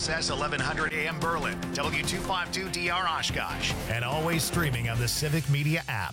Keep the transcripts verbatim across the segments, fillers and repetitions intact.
S S eleven hundred A M Berlin, W two fifty-two D R Oshkosh, and always streaming on the Civic Media app.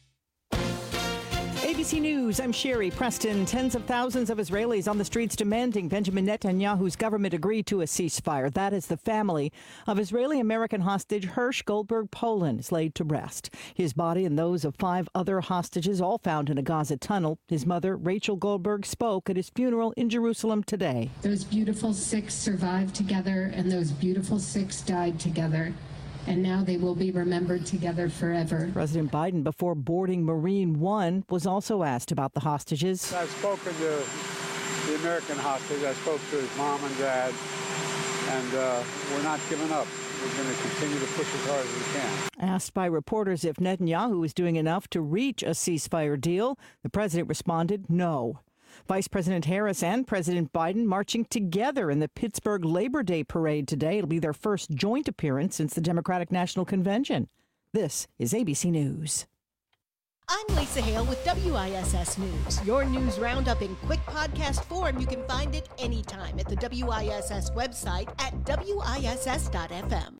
A B C News, I'm Sherry Preston. Tens of thousands of Israelis on the streets demanding Benjamin Netanyahu's government agree to a ceasefire. That is the family of Israeli-American hostage Hersh Goldberg Poland is laid to rest. His body and those of five other hostages all found in a Gaza tunnel. His mother, Rachel Goldberg, spoke at his funeral in Jerusalem today. Those beautiful six survived together, and those beautiful six died together. And now they will be remembered together forever. President Biden, before boarding Marine One, was also asked about the hostages. I've spoken to the American hostage. I spoke to his mom and dad, and uh, we're not giving up. We're going to continue to push as hard as we can. Asked by reporters if Netanyahu was doing enough to reach a ceasefire deal, the president responded no. Vice President Harris and President Biden marching together in the Pittsburgh Labor Day Parade today. It'll be their first joint appearance since the Democratic National Convention. This is A B C News. I'm Lisa Hale with W I S S News. Your news roundup in quick podcast form. You can find it anytime at the W I S S website at W I S S dot F M.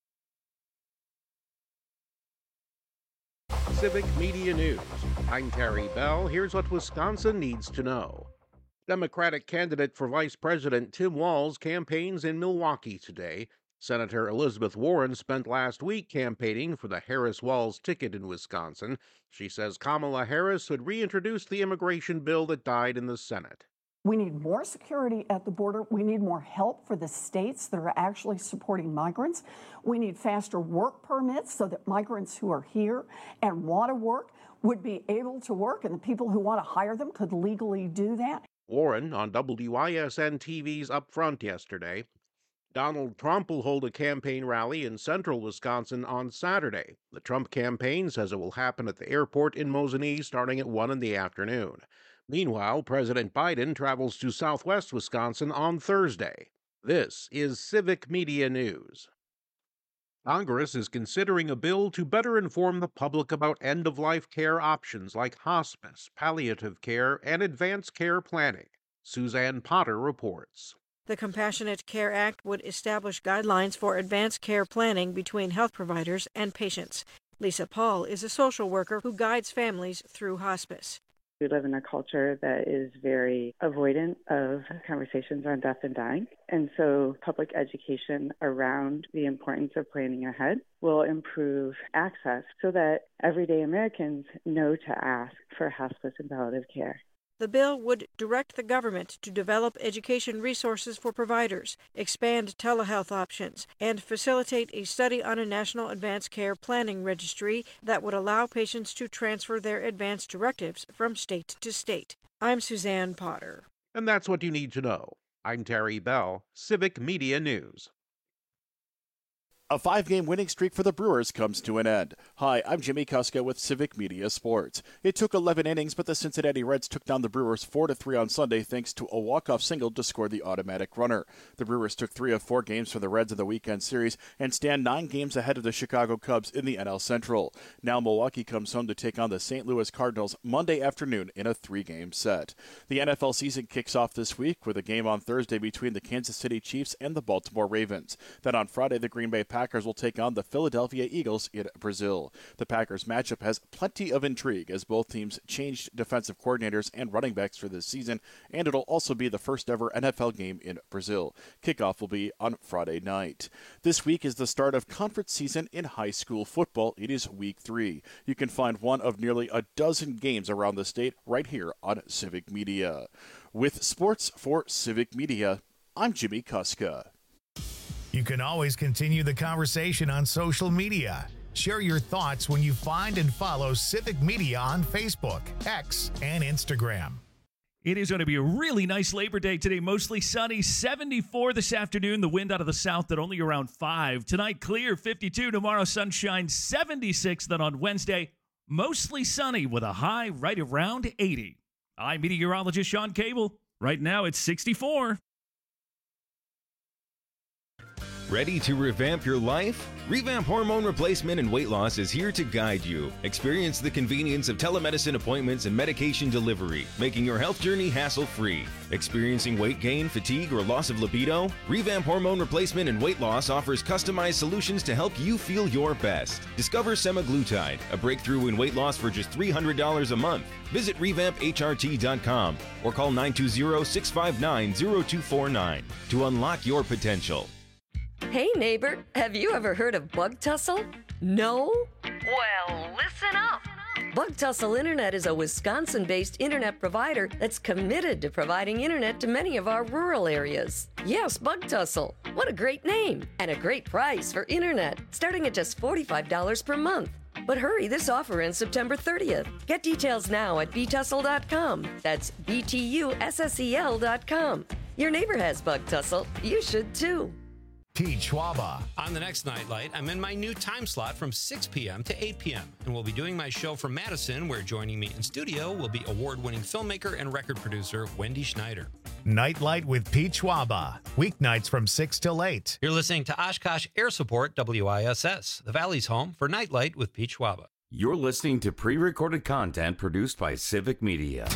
Civic Media News. I'm Terry Bell. Here's what Wisconsin needs to know. Democratic candidate for Vice President Tim Walz campaigns in Milwaukee today. Senator Elizabeth Warren spent last week campaigning for the Harris-Walz ticket in Wisconsin. She says Kamala Harris would reintroduce the immigration bill that died in the Senate. We need more security at the border. We need more help for the states that are actually supporting migrants. We need faster work permits so that migrants who are here and want to work would be able to work, and the people who want to hire them could legally do that. Warren on W I S N T V's Up Front yesterday. Donald Trump will hold a campaign rally in central Wisconsin on Saturday. The Trump campaign says it will happen at the airport in Mosinee starting at one in the afternoon. Meanwhile, President Biden travels to southwest Wisconsin on Thursday. This is Civic Media News. Congress is considering a bill to better inform the public about end-of-life care options like hospice, palliative care, and advanced care planning. Suzanne Potter reports. The Compassionate Care Act would establish guidelines for advanced care planning between health providers and patients. Lisa Paul is a social worker who guides families through hospice. We live in a culture that is very avoidant of conversations on death and dying. And so public education around the importance of planning ahead will improve access so that everyday Americans know to ask for hospice and palliative care. The bill would direct the government to develop education resources for providers, expand telehealth options, and facilitate a study on a national advanced care planning registry that would allow patients to transfer their advance directives from state to state. I'm Suzanne Potter. And that's what you need to know. I'm Terry Bell, Civic Media News. A five-game winning streak for the Brewers comes to an end. Hi, I'm Jimmy Kuska with Civic Media Sports. It took eleven innings, but the Cincinnati Reds took down the Brewers four to three on Sunday thanks to a walk-off single to score the automatic runner. The Brewers took three of four games for the Reds in the weekend series and stand nine games ahead of the Chicago Cubs in the N L Central. Now Milwaukee comes home to take on the Saint Louis Cardinals Monday afternoon in a three-game set. The N F L season kicks off this week with a game on Thursday between the Kansas City Chiefs and the Baltimore Ravens. Then on Friday, the Green Bay Packers will take on the Philadelphia Eagles in Brazil. The Packers matchup has plenty of intrigue as both teams changed defensive coordinators and running backs for this season, and it'll also be the first ever N F L game in Brazil. Kickoff will be on Friday night. This week is the start of conference season in high school football. It is week three. You can find one of nearly a dozen games around the state right here on Civic Media. With sports for Civic Media, I'm Jimmy Kuska. You can always continue the conversation on social media. Share your thoughts when you find and follow Civic Media on Facebook, X, and Instagram. It is going to be a really nice Labor Day today. Mostly sunny, seventy-four this afternoon. The wind out of the south at only around five. Tonight, clear, fifty-two. Tomorrow, sunshine, seventy-six. Then on Wednesday, mostly sunny with a high right around eighty. I'm meteorologist Sean Cable. Right now, it's sixty-four. Ready to revamp your life? Revamp Hormone Replacement and Weight Loss is here to guide you. Experience the convenience of telemedicine appointments and medication delivery, making your health journey hassle-free. Experiencing weight gain, fatigue, or loss of libido? Revamp Hormone Replacement and Weight Loss offers customized solutions to help you feel your best. Discover semaglutide, a breakthrough in weight loss for just three hundred dollars a month. Visit revamp H R T dot com or call nine two zero, six five nine, zero two four nine to unlock your potential. Hey neighbor, have you ever heard of Bug Tussle? No? Well, listen up. Bug Tussle Internet is a Wisconsin-based internet provider that's committed to providing internet to many of our rural areas. Yes, Bug Tussle. What a great name and a great price for internet, starting at just forty-five dollars per month. But hurry, this offer ends September thirtieth. Get details now at b tussle dot com. That's B T U S S E L dot com. Your neighbor has Bug Tussle. You should too. Pete Schwaba. On the next Nightlight, I'm in my new time slot from six p.m. to eight p.m. and we'll be doing my show from Madison, where joining me in studio will be award-winning filmmaker and record producer Wendy Schneider. Nightlight with Pete Schwaba. Weeknights from six till eight. You're listening to Oshkosh Air Support W I S S, the Valley's home for Nightlight with Pete Schwaba. You're listening to pre-recorded content produced by Civic Media.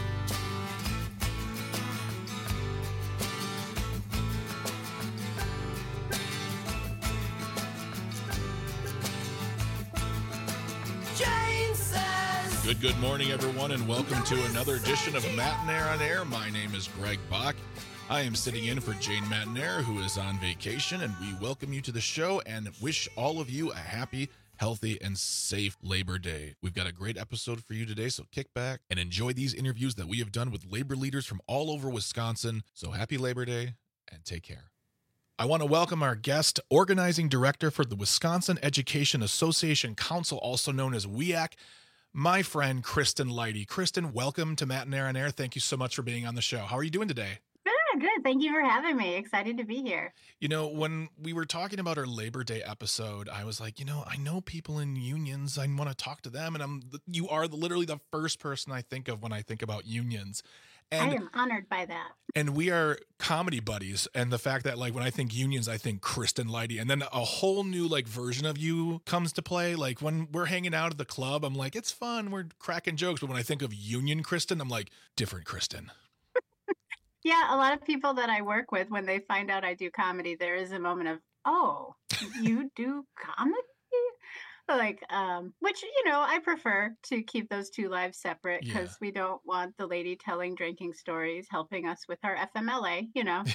Good, good morning, everyone, and welcome to another edition of Matinaire on Air. My name is Greg Bach. I am sitting in for Jane Matinaire, who is on vacation, and we welcome you to the show and wish all of you a happy, healthy, and safe Labor Day. We've got a great episode for you today, so kick back and enjoy these interviews that we have done with labor leaders from all over Wisconsin. So happy Labor Day, and take care. I want to welcome our guest, Organizing Director for the Wisconsin Education Association Council, also known as W E A C, my friend Kristen Leidy. Kristen, welcome to Matinaire on Air. Thank you so much for being on the show. How are you doing today? Good, good. Thank you for having me. Excited to be here. You know, when we were talking about our Labor Day episode, I was like, you know, I know people in unions. I want to talk to them. And I'm, you are literally the first person I think of when I think about unions. And, I am honored by that. And we are comedy buddies. And the fact that, like, when I think unions, I think Kristen Leidy. And then a whole new, like, version of you comes to play. Like, when we're hanging out at the club, I'm like, it's fun. We're cracking jokes. But when I think of union Kristen, I'm like, different Kristen. Yeah, a lot of people that I work with, when they find out I do comedy, there is a moment of, oh, you do comedy? Like, um, which, you know, I prefer to keep those two lives separate because yeah. we don't want the lady telling drinking stories helping us with our F M L A, you know.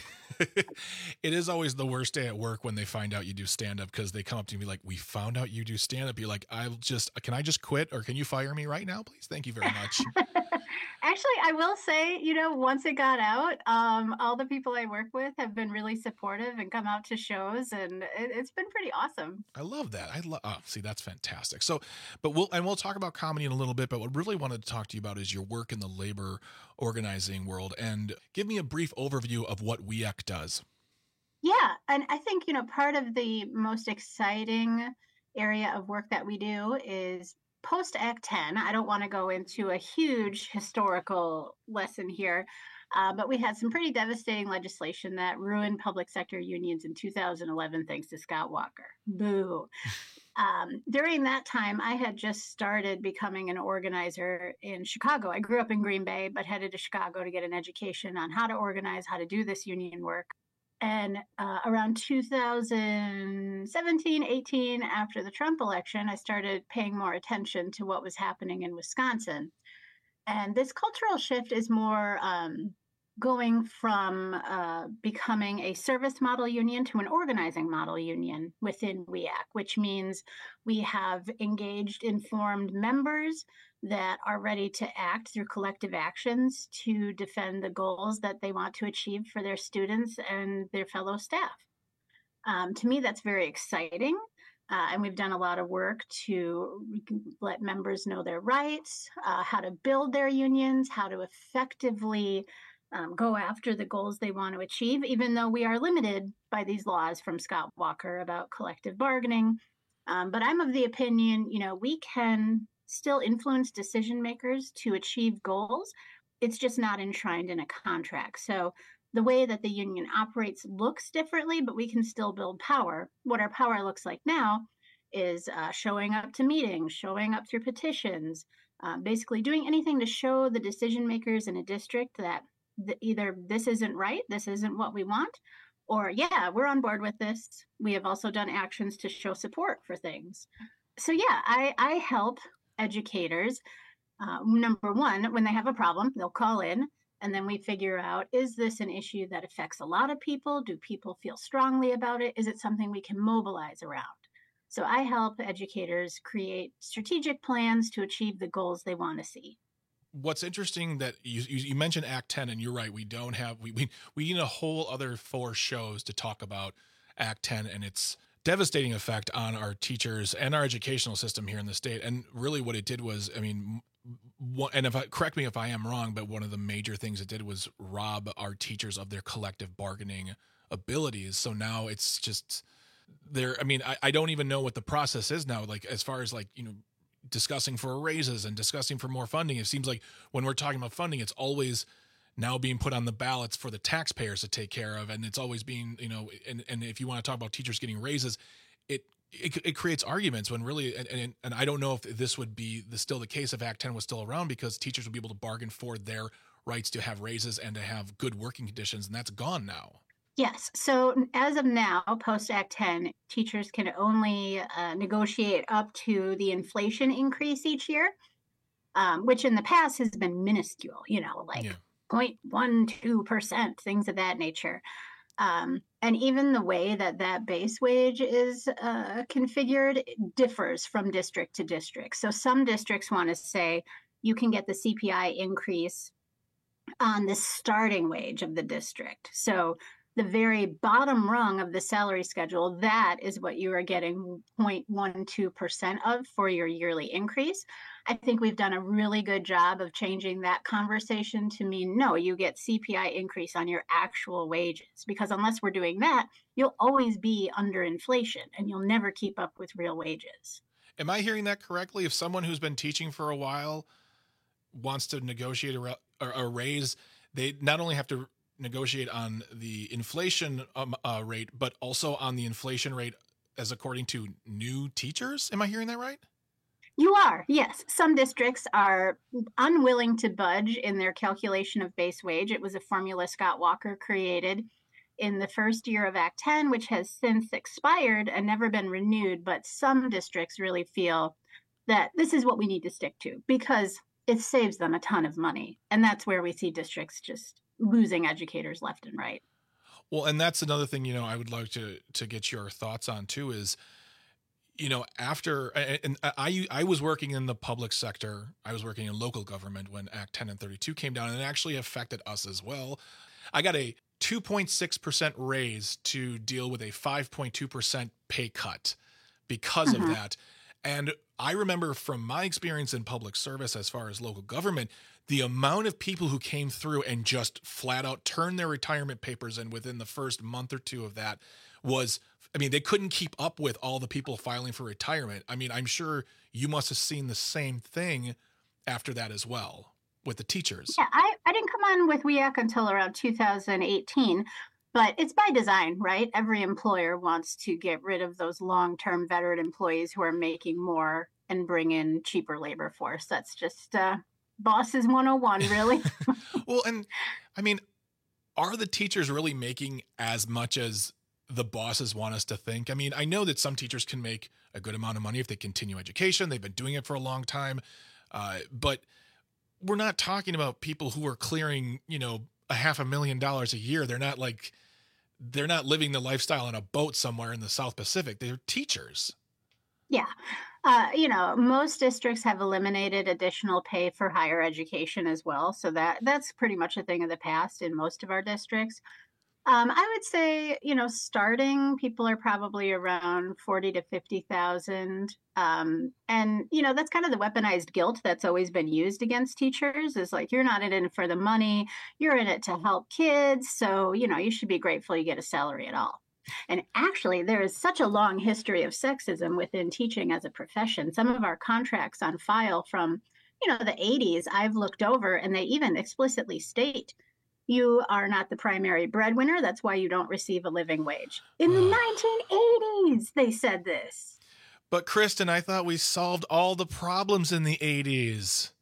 It is always the worst day at work when they find out you do stand-up, because they come up to me like, we found out you do stand-up. You're like, I'll just, can I just quit, or can you fire me right now, please? Thank you very much. Actually, I will say, you know, once it got out, um, all the people I work with have been really supportive and come out to shows, and it, it's been pretty awesome. I love that. I love, oh, see, that's fantastic. So, but we'll, and we'll talk about comedy in a little bit, but what I really wanted to talk to you about is your work in the labor organizing world, and give me a brief overview of what W E A C does. Yeah. And I think, you know, part of the most exciting area of work that we do is post-Act ten. I don't want to go into a huge historical lesson here, uh, but we had some pretty devastating legislation that ruined public sector unions in two thousand eleven, thanks to Scott Walker. Boo. Um, during that time, I had just started becoming an organizer in Chicago. I grew up in Green Bay, but headed to Chicago to get an education on how to organize, how to do this union work. And uh, around two thousand seventeen, eighteen, after the Trump election, I started paying more attention to what was happening in Wisconsin. And this cultural shift is more um, going from uh, becoming a service model union to an organizing model union within W E A C, which means we have engaged, informed members that are ready to act through collective actions to defend the goals that they want to achieve for their students and their fellow staff. Um, to me, that's very exciting. Uh, and we've done a lot of work to let members know their rights, uh, how to build their unions, how to effectively um, go after the goals they want to achieve, even though we are limited by these laws from Scott Walker about collective bargaining. Um, but I'm of the opinion, you know, we can still influence decision makers to achieve goals. It's just not enshrined in a contract. So the way that the union operates looks differently, but we can still build power. What our power looks like now is uh, showing up to meetings, showing up through petitions, uh, basically doing anything to show the decision makers in a district that th- either this isn't right, this isn't what we want, or yeah, we're on board with this. We have also done actions to show support for things. So yeah, I, I help educators. Uh, number one, when they have a problem, they'll call in, and then we figure out, is this an issue that affects a lot of people? Do people feel strongly about it? Is it something we can mobilize around? So I help educators create strategic plans to achieve the goals they want to see. What's interesting that you, you you mentioned Act ten, and you're right. We don't have we we we need a whole other four shows to talk about Act ten and its devastating effect on our teachers and our educational system here in the state. And really, what it did was, I mean, one, and if I, correct me if I am wrong, but one of the major things it did was rob our teachers of their collective bargaining abilities. So now it's just there. I mean, I, I don't even know what the process is now. Like as far as like you know. discussing for raises and discussing for more funding. It seems like when we're talking about funding, it's always now being put on the ballots for the taxpayers to take care of. And it's always being, you know, and, and if you want to talk about teachers getting raises, it, it, it creates arguments when really, and, and, and I don't know if this would be the, still the case if Act ten was still around, because teachers would be able to bargain for their rights to have raises and to have good working conditions. And that's gone now. Yes. So as of now, post Act ten, teachers can only uh, negotiate up to the inflation increase each year, um, which in the past has been minuscule, you know, like yeah. zero point one two percent, things of that nature. Um, and even the way that that base wage is uh, configured differs from district to district. So some districts want to say you can get the C P I increase on the starting wage of the district. So the very bottom rung of the salary schedule, that is what you are getting zero point one two percent of for your yearly increase. I think we've done a really good job of changing that conversation to mean, no, you get C P I increase on your actual wages, because unless we're doing that, you'll always be under inflation and you'll never keep up with real wages. Am I hearing that correctly? If someone who's been teaching for a while wants to negotiate a, a raise, they not only have to negotiate on the inflation um, uh, rate, but also on the inflation rate as according to new teachers. Am I hearing that right? You are, yes. Some districts are unwilling to budge in their calculation of base wage. It was a formula Scott Walker created in the first year of Act ten, which has since expired and never been renewed. But some districts really feel that this is what we need to stick to because it saves them a ton of money. And that's where we see districts just losing educators left and right. Well, and that's another thing, you know, I would like to to get your thoughts on too is, you know, after, and I I was working in the public sector, I was working in local government when Act ten and thirty-two came down, and it actually affected us as well. I got a two point six percent raise to deal with a five point two percent pay cut because mm-hmm. of that. And I remember from my experience in public service as far as local government, the amount of people who came through and just flat out turned their retirement papers in within the first month or two of that was, I mean, they couldn't keep up with all the people filing for retirement. I mean, I'm sure you must have seen the same thing after that as well with the teachers. Yeah, I, I didn't come on with W E A C until around two thousand eighteen, but it's by design, right? Every employer wants to get rid of those long-term veteran employees who are making more and bring in cheaper labor force. That's just uh, bosses one oh one, really. Well, and I mean, are the teachers really making as much as the bosses want us to think? I mean, I know that some teachers can make a good amount of money if they continue education. They've been doing it for a long time. Uh, but we're not talking about people who are clearing, you know, a half a million dollars a year. They're not like, they're not living the lifestyle on a boat somewhere in the South Pacific. They're teachers. Yeah. Uh, you know, most districts have eliminated additional pay for higher education as well. So that that's pretty much a thing of the past in most of our districts. Um, I would say, you know, starting people are probably around forty to fifty thousand. Um, and, you know, that's kind of the weaponized guilt that's always been used against teachers is like, you're not in it for the money, you're in it to help kids. So, you know, you should be grateful you get a salary at all. And actually, there is such a long history of sexism within teaching as a profession. Some of our contracts on file from, you know, the eighties, I've looked over and they even explicitly state, You are not the primary breadwinner. That's why you don't receive a living wage. In the nineteen eighties, they said this. But Kristen, I thought we solved all the problems in the eighties.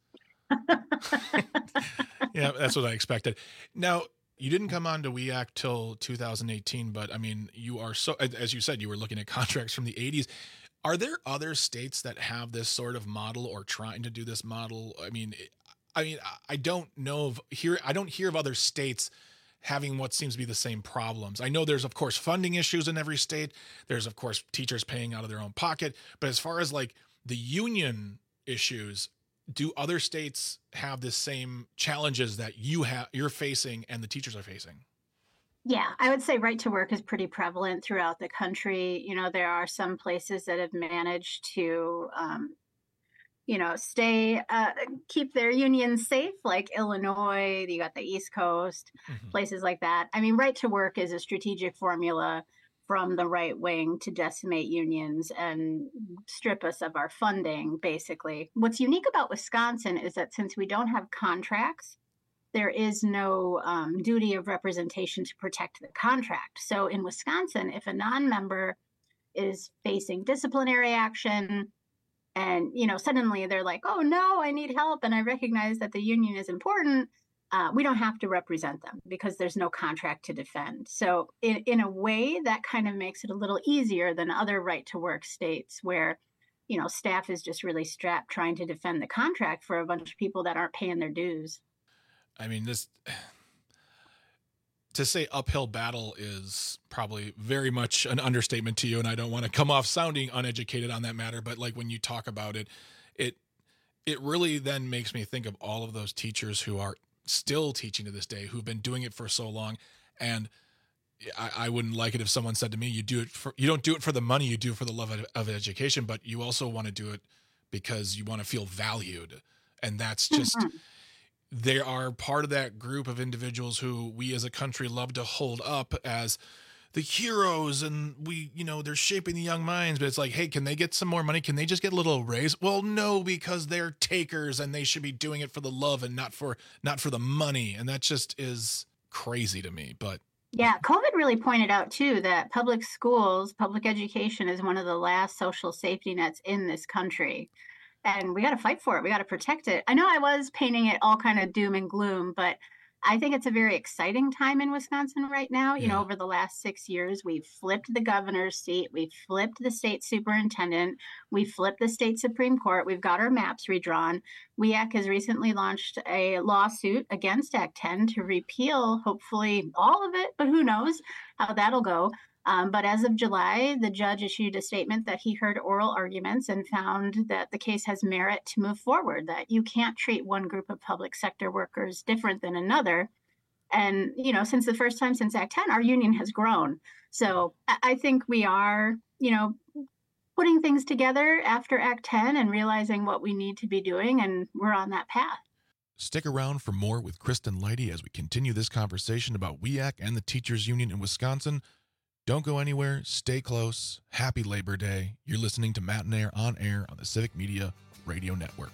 Yeah, that's what I expected. Now, you didn't come on to W E A C till two thousand eighteen, but I mean, you are so, as you said, you were looking at contracts from the eighties. Are there other states that have this sort of model or trying to do this model? I mean, I mean, I don't know of here. I don't hear of other states having what seems to be the same problems. I know there's, of course, funding issues in every state. There's, of course, teachers paying out of their own pocket. But as far as like the union issues, do other states have the same challenges that you have, you're facing and the teachers are facing? Yeah, I would say right to work is pretty prevalent throughout the country. You know, there are some places that have managed to, um, you know, stay, uh, keep their unions safe, like Illinois, you got the East Coast, mm-hmm. places like that. I mean, right to work is a strategic formula from the right wing to decimate unions and strip us of our funding, basically. What's unique about Wisconsin is that since we don't have contracts, there is no um, duty of representation to protect the contract. So in Wisconsin, if a non-member is facing disciplinary action, and, you know, suddenly they're like, oh, no, I need help. And I recognize that the union is important. Uh, we don't have to represent them because there's no contract to defend. So in, in a way, that kind of makes it a little easier than other right to work states where, you know, staff is just really strapped trying to defend the contract for a bunch of people that aren't paying their dues. I mean, this to say uphill battle is probably very much an understatement to you, and I don't want to come off sounding uneducated on that matter, but like when you talk about it, it it really then makes me think of all of those teachers who are still teaching to this day, who've been doing it for so long. And I, I wouldn't like it if someone said to me, you do it for, you don't do it for the money, you do it for the love of, of education, but you also want to do it because you want to feel valued. And that's just, mm-hmm. they are part of that group of individuals who we as a country love to hold up as the heroes, and we, you know, they're shaping the young minds, but it's like, hey, can they get some more money? Can they just get a little raise? Well, no, because they're takers and they should be doing it for the love and not for, not for the money. And that just is crazy to me. But yeah, COVID really pointed out too, that public schools, public education is one of the last social safety nets in this country. And we got to fight for it. We got to protect it. I know I was painting it all kind of doom and gloom, but I think it's a very exciting time in Wisconsin right now. You yeah. know, over the last six years, we've flipped the governor's seat. We've flipped the state superintendent. We flipped the state Supreme Court. We've got our maps redrawn. W E A C has recently launched a lawsuit against Act ten to repeal, hopefully all of it, but who knows how that'll go. Um, but as of July, the judge issued a statement that he heard oral arguments and found that the case has merit to move forward, that you can't treat one group of public sector workers different than another. And, you know, since the first time since Act ten, our union has grown. So I think we are, you know, putting things together after Act ten and realizing what we need to be doing, and we're on that path. Stick around for more with Kristen Leidy as we continue this conversation about W E A C and the teachers union in Wisconsin. Don't go anywhere. Stay close. Happy Labor Day. You're listening to Matt and Air on air on the Civic Media Radio Network.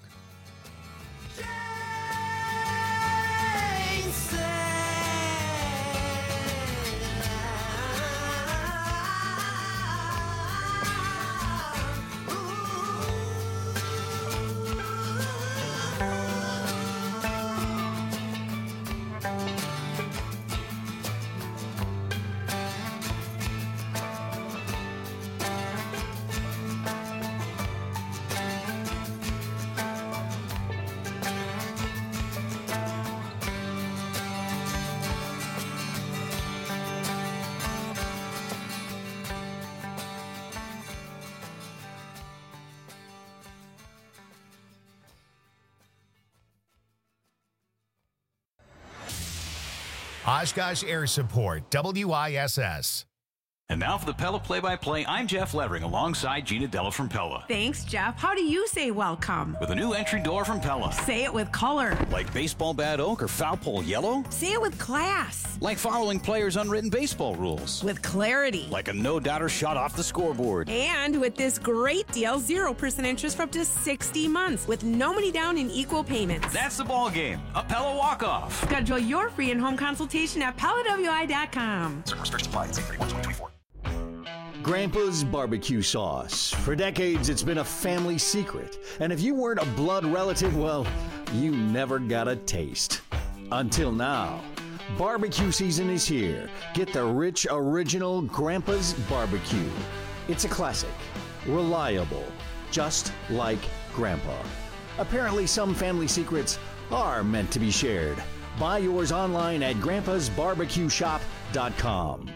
Oshkosh Air Support, W I S S. And now for the Pella play-by-play, I'm Jeff Levering alongside Gina Della from Pella. Thanks, Jeff. How do you say welcome? With a new entry door from Pella. Say it with color. Like baseball bat oak or foul pole yellow? Say it with class. Like following players' unwritten baseball rules. With clarity. Like a no-doubter shot off the scoreboard. And with this great deal, zero percent interest for up to sixty months with no money down and equal payments. That's the ball game. A Pella walk-off. Schedule your free in-home consultation at Pella W I dot com. Certain restrictions apply. It's thirty-one twenty-four. Grandpa's barbecue sauce. For decades, it's been a family secret. And if you weren't a blood relative, well, you never got a taste. Until now. Barbecue season is here. Get the rich, original Grandpa's barbecue. It's a classic. Reliable. Just like Grandpa. Apparently, some family secrets are meant to be shared. Buy yours online at grandpas barbecue shop dot com.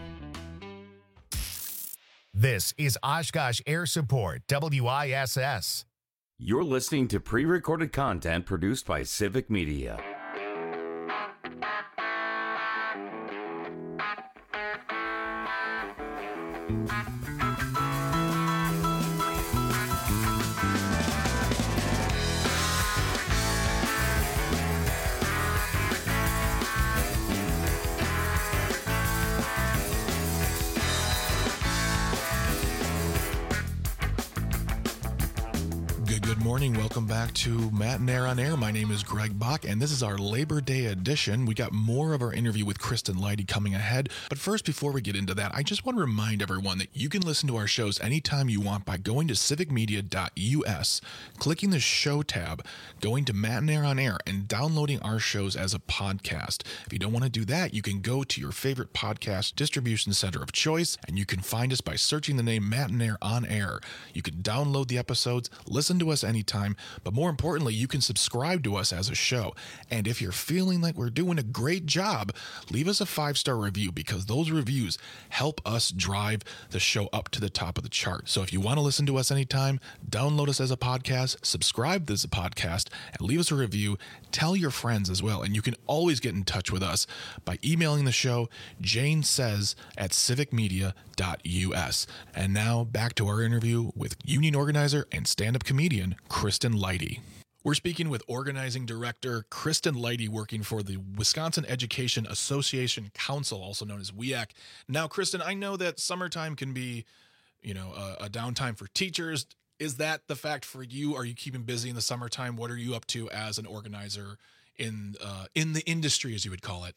This is Oshkosh Air Support, W I S S. You're listening to pre-recorded content produced by Civic Media. Morning. Welcome back to Matt and Air on Air. My name is Greg Bach, and this is our Labor Day edition. We got more of our interview with Kristen Leidy coming ahead. But first, before we get into that, I just want to remind everyone that you can listen to our shows anytime you want by going to civic media dot U S, clicking the show tab, going to Matt and Air on Air, and downloading our shows as a podcast. If you don't want to do that, you can go to your favorite podcast distribution center of choice, and you can find us by searching the name Matt and Air on Air. You can download the episodes, listen to us anytime. Time, but more importantly, you can subscribe to us as a show. And if you're feeling like we're doing a great job, leave us a five-star review, because those reviews help us drive the show up to the top of the chart. So if you want to listen to us anytime, download us as a podcast, subscribe as a podcast, and leave us a review. Tell your friends as well. And you can always get in touch with us by emailing the show, Jane Says at civic media dot U S. And now back to our interview with union organizer and stand-up comedian Kristen Leidy. We're speaking with organizing director Kristen Leidy, working for the Wisconsin Education Association Council, also known as W E A C. Now, Kristen, I know that summertime can be, you know, a, a downtime for teachers. Is that the fact for you? Are you keeping busy in the summertime? What are you up to as an organizer in uh, in the industry, as you would call it?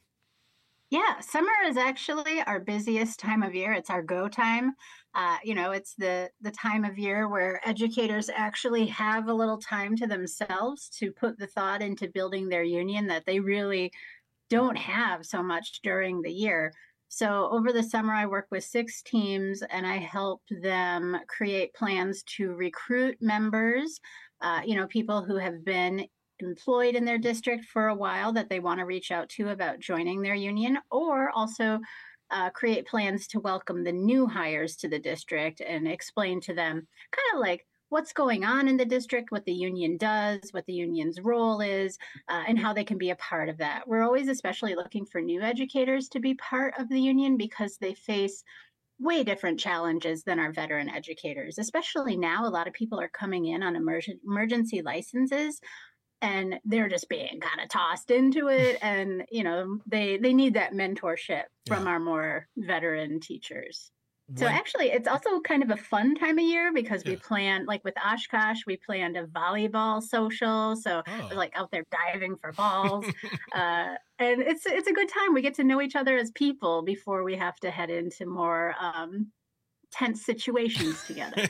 Yeah, summer is actually our busiest time of year. It's our go time. Uh, you know, it's the the time of year where educators actually have a little time to themselves to put the thought into building their union that they really don't have so much during the year. So over the summer, I work with six teams and I help them create plans to recruit members, uh, you know, people who have been employed in their district for a while that they want to reach out to about joining their union, or also uh, create plans to welcome the new hires to the district and explain to them kind of like what's going on in the district, what the union does, what the union's role is, uh, and how they can be a part of that. We're always especially looking for new educators to be part of the union because they face way different challenges than our veteran educators. Especially now, a lot of people are coming in on emerg- emergency licenses, and they're just being kind of tossed into it. And, you know, they, they need that mentorship from yeah. our more veteran teachers. When, so actually, it's also kind of a fun time of year because yeah. we plan, like with Oshkosh, we planned a volleyball social. So oh. we're like out there diving for balls. uh, and it's it's a good time. We get to know each other as people before we have to head into more um, tense situations together.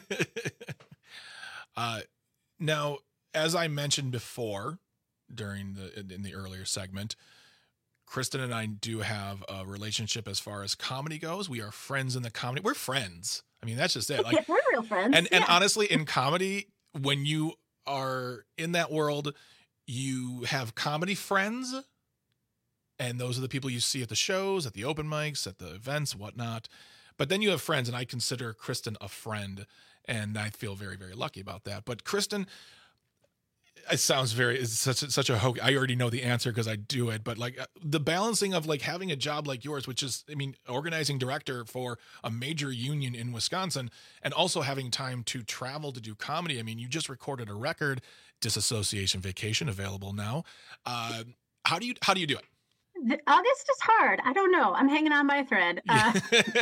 uh, now, as I mentioned before during the in the earlier segment, Kristen and I do have a relationship as far as comedy goes. We are friends in the comedy. We're friends. I mean, that's just it. Like, yeah, we're real friends. And, yeah. and honestly, in comedy, when you are in that world, you have comedy friends, and those are the people you see at the shows, at the open mics, at the events, whatnot. But then you have friends, and I consider Kristen a friend, and I feel very, very lucky about that. But Kristen, it sounds very, it's such a, such a hoax. I already know the answer because I do it, but like the balancing of like having a job like yours, which is, I mean, organizing director for a major union in Wisconsin, and also having time to travel to do comedy. I mean, you just recorded a record, Disassociation Vacation, available now. Uh, how do you, how do you do it? August is hard. I don't know. I'm hanging on by a thread. Uh,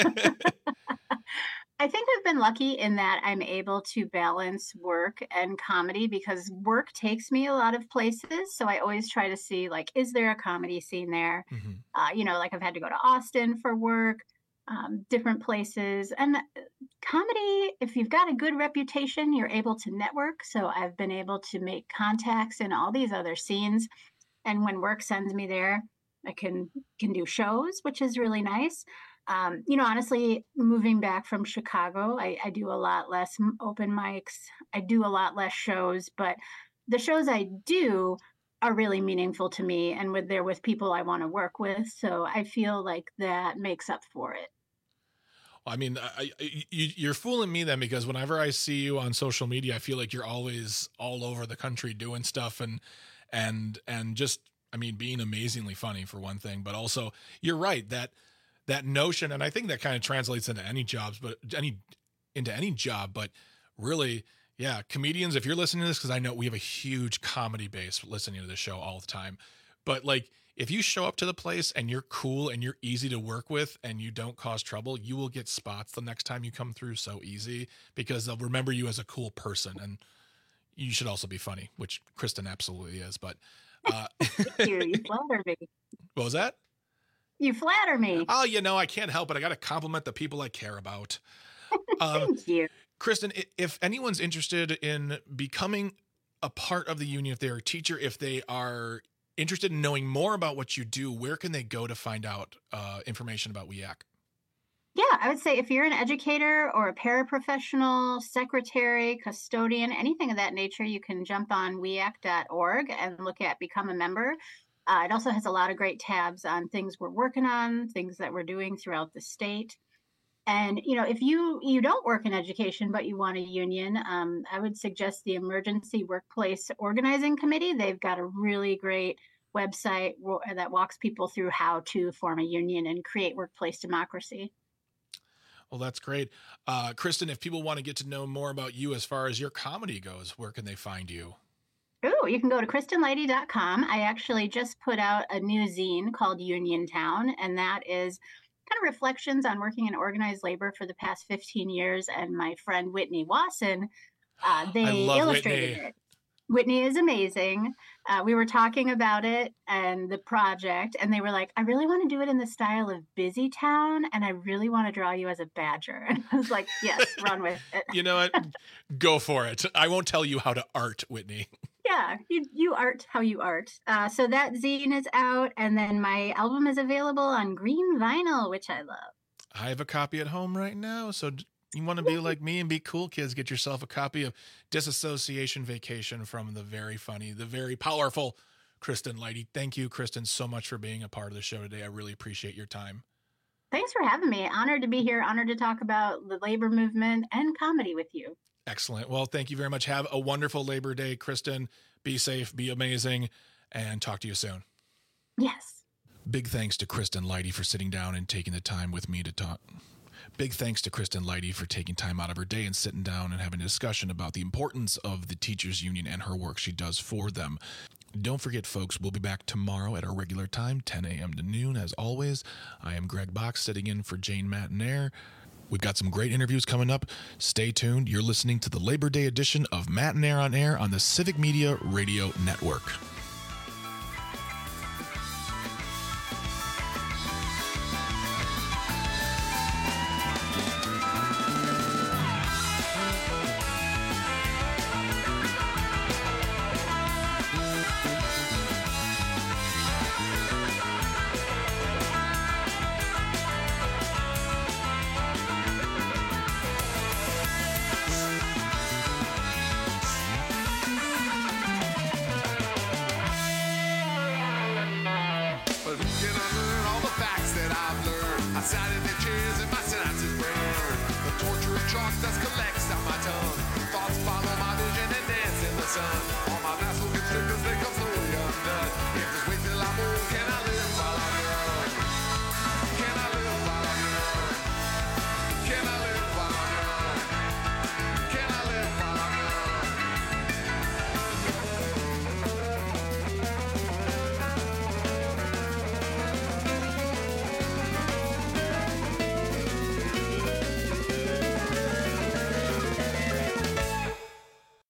I think I've been lucky in that I'm able to balance work and comedy because work takes me a lot of places. So I always try to see, like, is there a comedy scene there? Mm-hmm. Uh, you know, like I've had to go to Austin for work, um, different places. And comedy, if you've got a good reputation, you're able to network. So I've been able to make contacts in all these other scenes. And when work sends me there, I can can do shows, which is really nice. Um, you know, honestly, moving back from Chicago, I, I do a lot less open mics. I do a lot less shows, but the shows I do are really meaningful to me, and with they're with people I want to work with. So I feel like that makes up for it. I mean, I, I, you, you're fooling me then, because whenever I see you on social media, I feel like you're always all over the country doing stuff and and and just, I mean, being amazingly funny for one thing, but also you're right that. That notion, and I think that kind of translates into any jobs, but any into any job, but really, yeah, comedians, if you're listening to this, because I know we have a huge comedy base listening to the show all the time, but like if you show up to the place and you're cool and you're easy to work with and you don't cause trouble, you will get spots the next time you come through so easy because they'll remember you as a cool person, and you should also be funny, which Kristen absolutely is. But uh, Thank you, you flatter me. What was that? You flatter me. Oh, you know, I can't help it. I got to compliment the people I care about. Um, Thank you. Kristen, if anyone's interested in becoming a part of the union, if they're a teacher, if they are interested in knowing more about what you do, where can they go to find out uh, information about W E A C? Yeah, I would say if you're an educator or a paraprofessional, secretary, custodian, anything of that nature, you can jump on W E A C dot org and look at Become a Member. Uh, it also has a lot of great tabs on things we're working on, things that we're doing throughout the state. And, you know, if you, you don't work in education, but you want a union, um, I would suggest the Emergency Workplace Organizing Committee. They've got a really great website that walks people through how to form a union and create workplace democracy. Well, that's great. Uh, Kristen, if people want to get to know more about you as far as your comedy goes, where can they find you? Oh, you can go to kristen lighty dot com. I actually just put out a new zine called Uniontown, and that is kind of reflections on working in organized labor for the past fifteen years. And my friend Whitney Wasson, uh, they illustrated Whitney. it. Whitney is amazing. Uh, we were talking about it and the project, and they were like, I really want to do it in the style of Busy Town, and I really want to draw you as a badger. And I was like, yes, run with it. You know what? Go for it. I won't tell you how to art, Whitney. Yeah, you you art how you art. Uh, so that zine is out, and then my album is available on green vinyl, which I love. I have a copy at home right now, so you want to be like me and be cool, kids, get yourself a copy of Disassociation Vacation from the very funny, the very powerful Kristen Lighty. Thank you, Kristen, so much for being a part of the show today. I really appreciate your time. Thanks for having me. Honored to be here. Honored to talk about the labor movement and comedy with you. Excellent. Well, thank you very much. Have a wonderful Labor Day, Kristen. Be safe, be amazing, and talk to you soon. Yes. Big thanks to Kristen Lighty for sitting down and taking the time with me to talk. Big thanks to Kristen Lighty for taking time out of her day and sitting down and having a discussion about the importance of the teachers union and her work she does for them. Don't forget, folks, we'll be back tomorrow at our regular time, ten a.m. to noon. As always, I am Greg Box, sitting in for Jane Matinaire. We've got some great interviews coming up. Stay tuned. You're listening to the Labor Day edition of Matinaire on Air on the Civic Media Radio Network.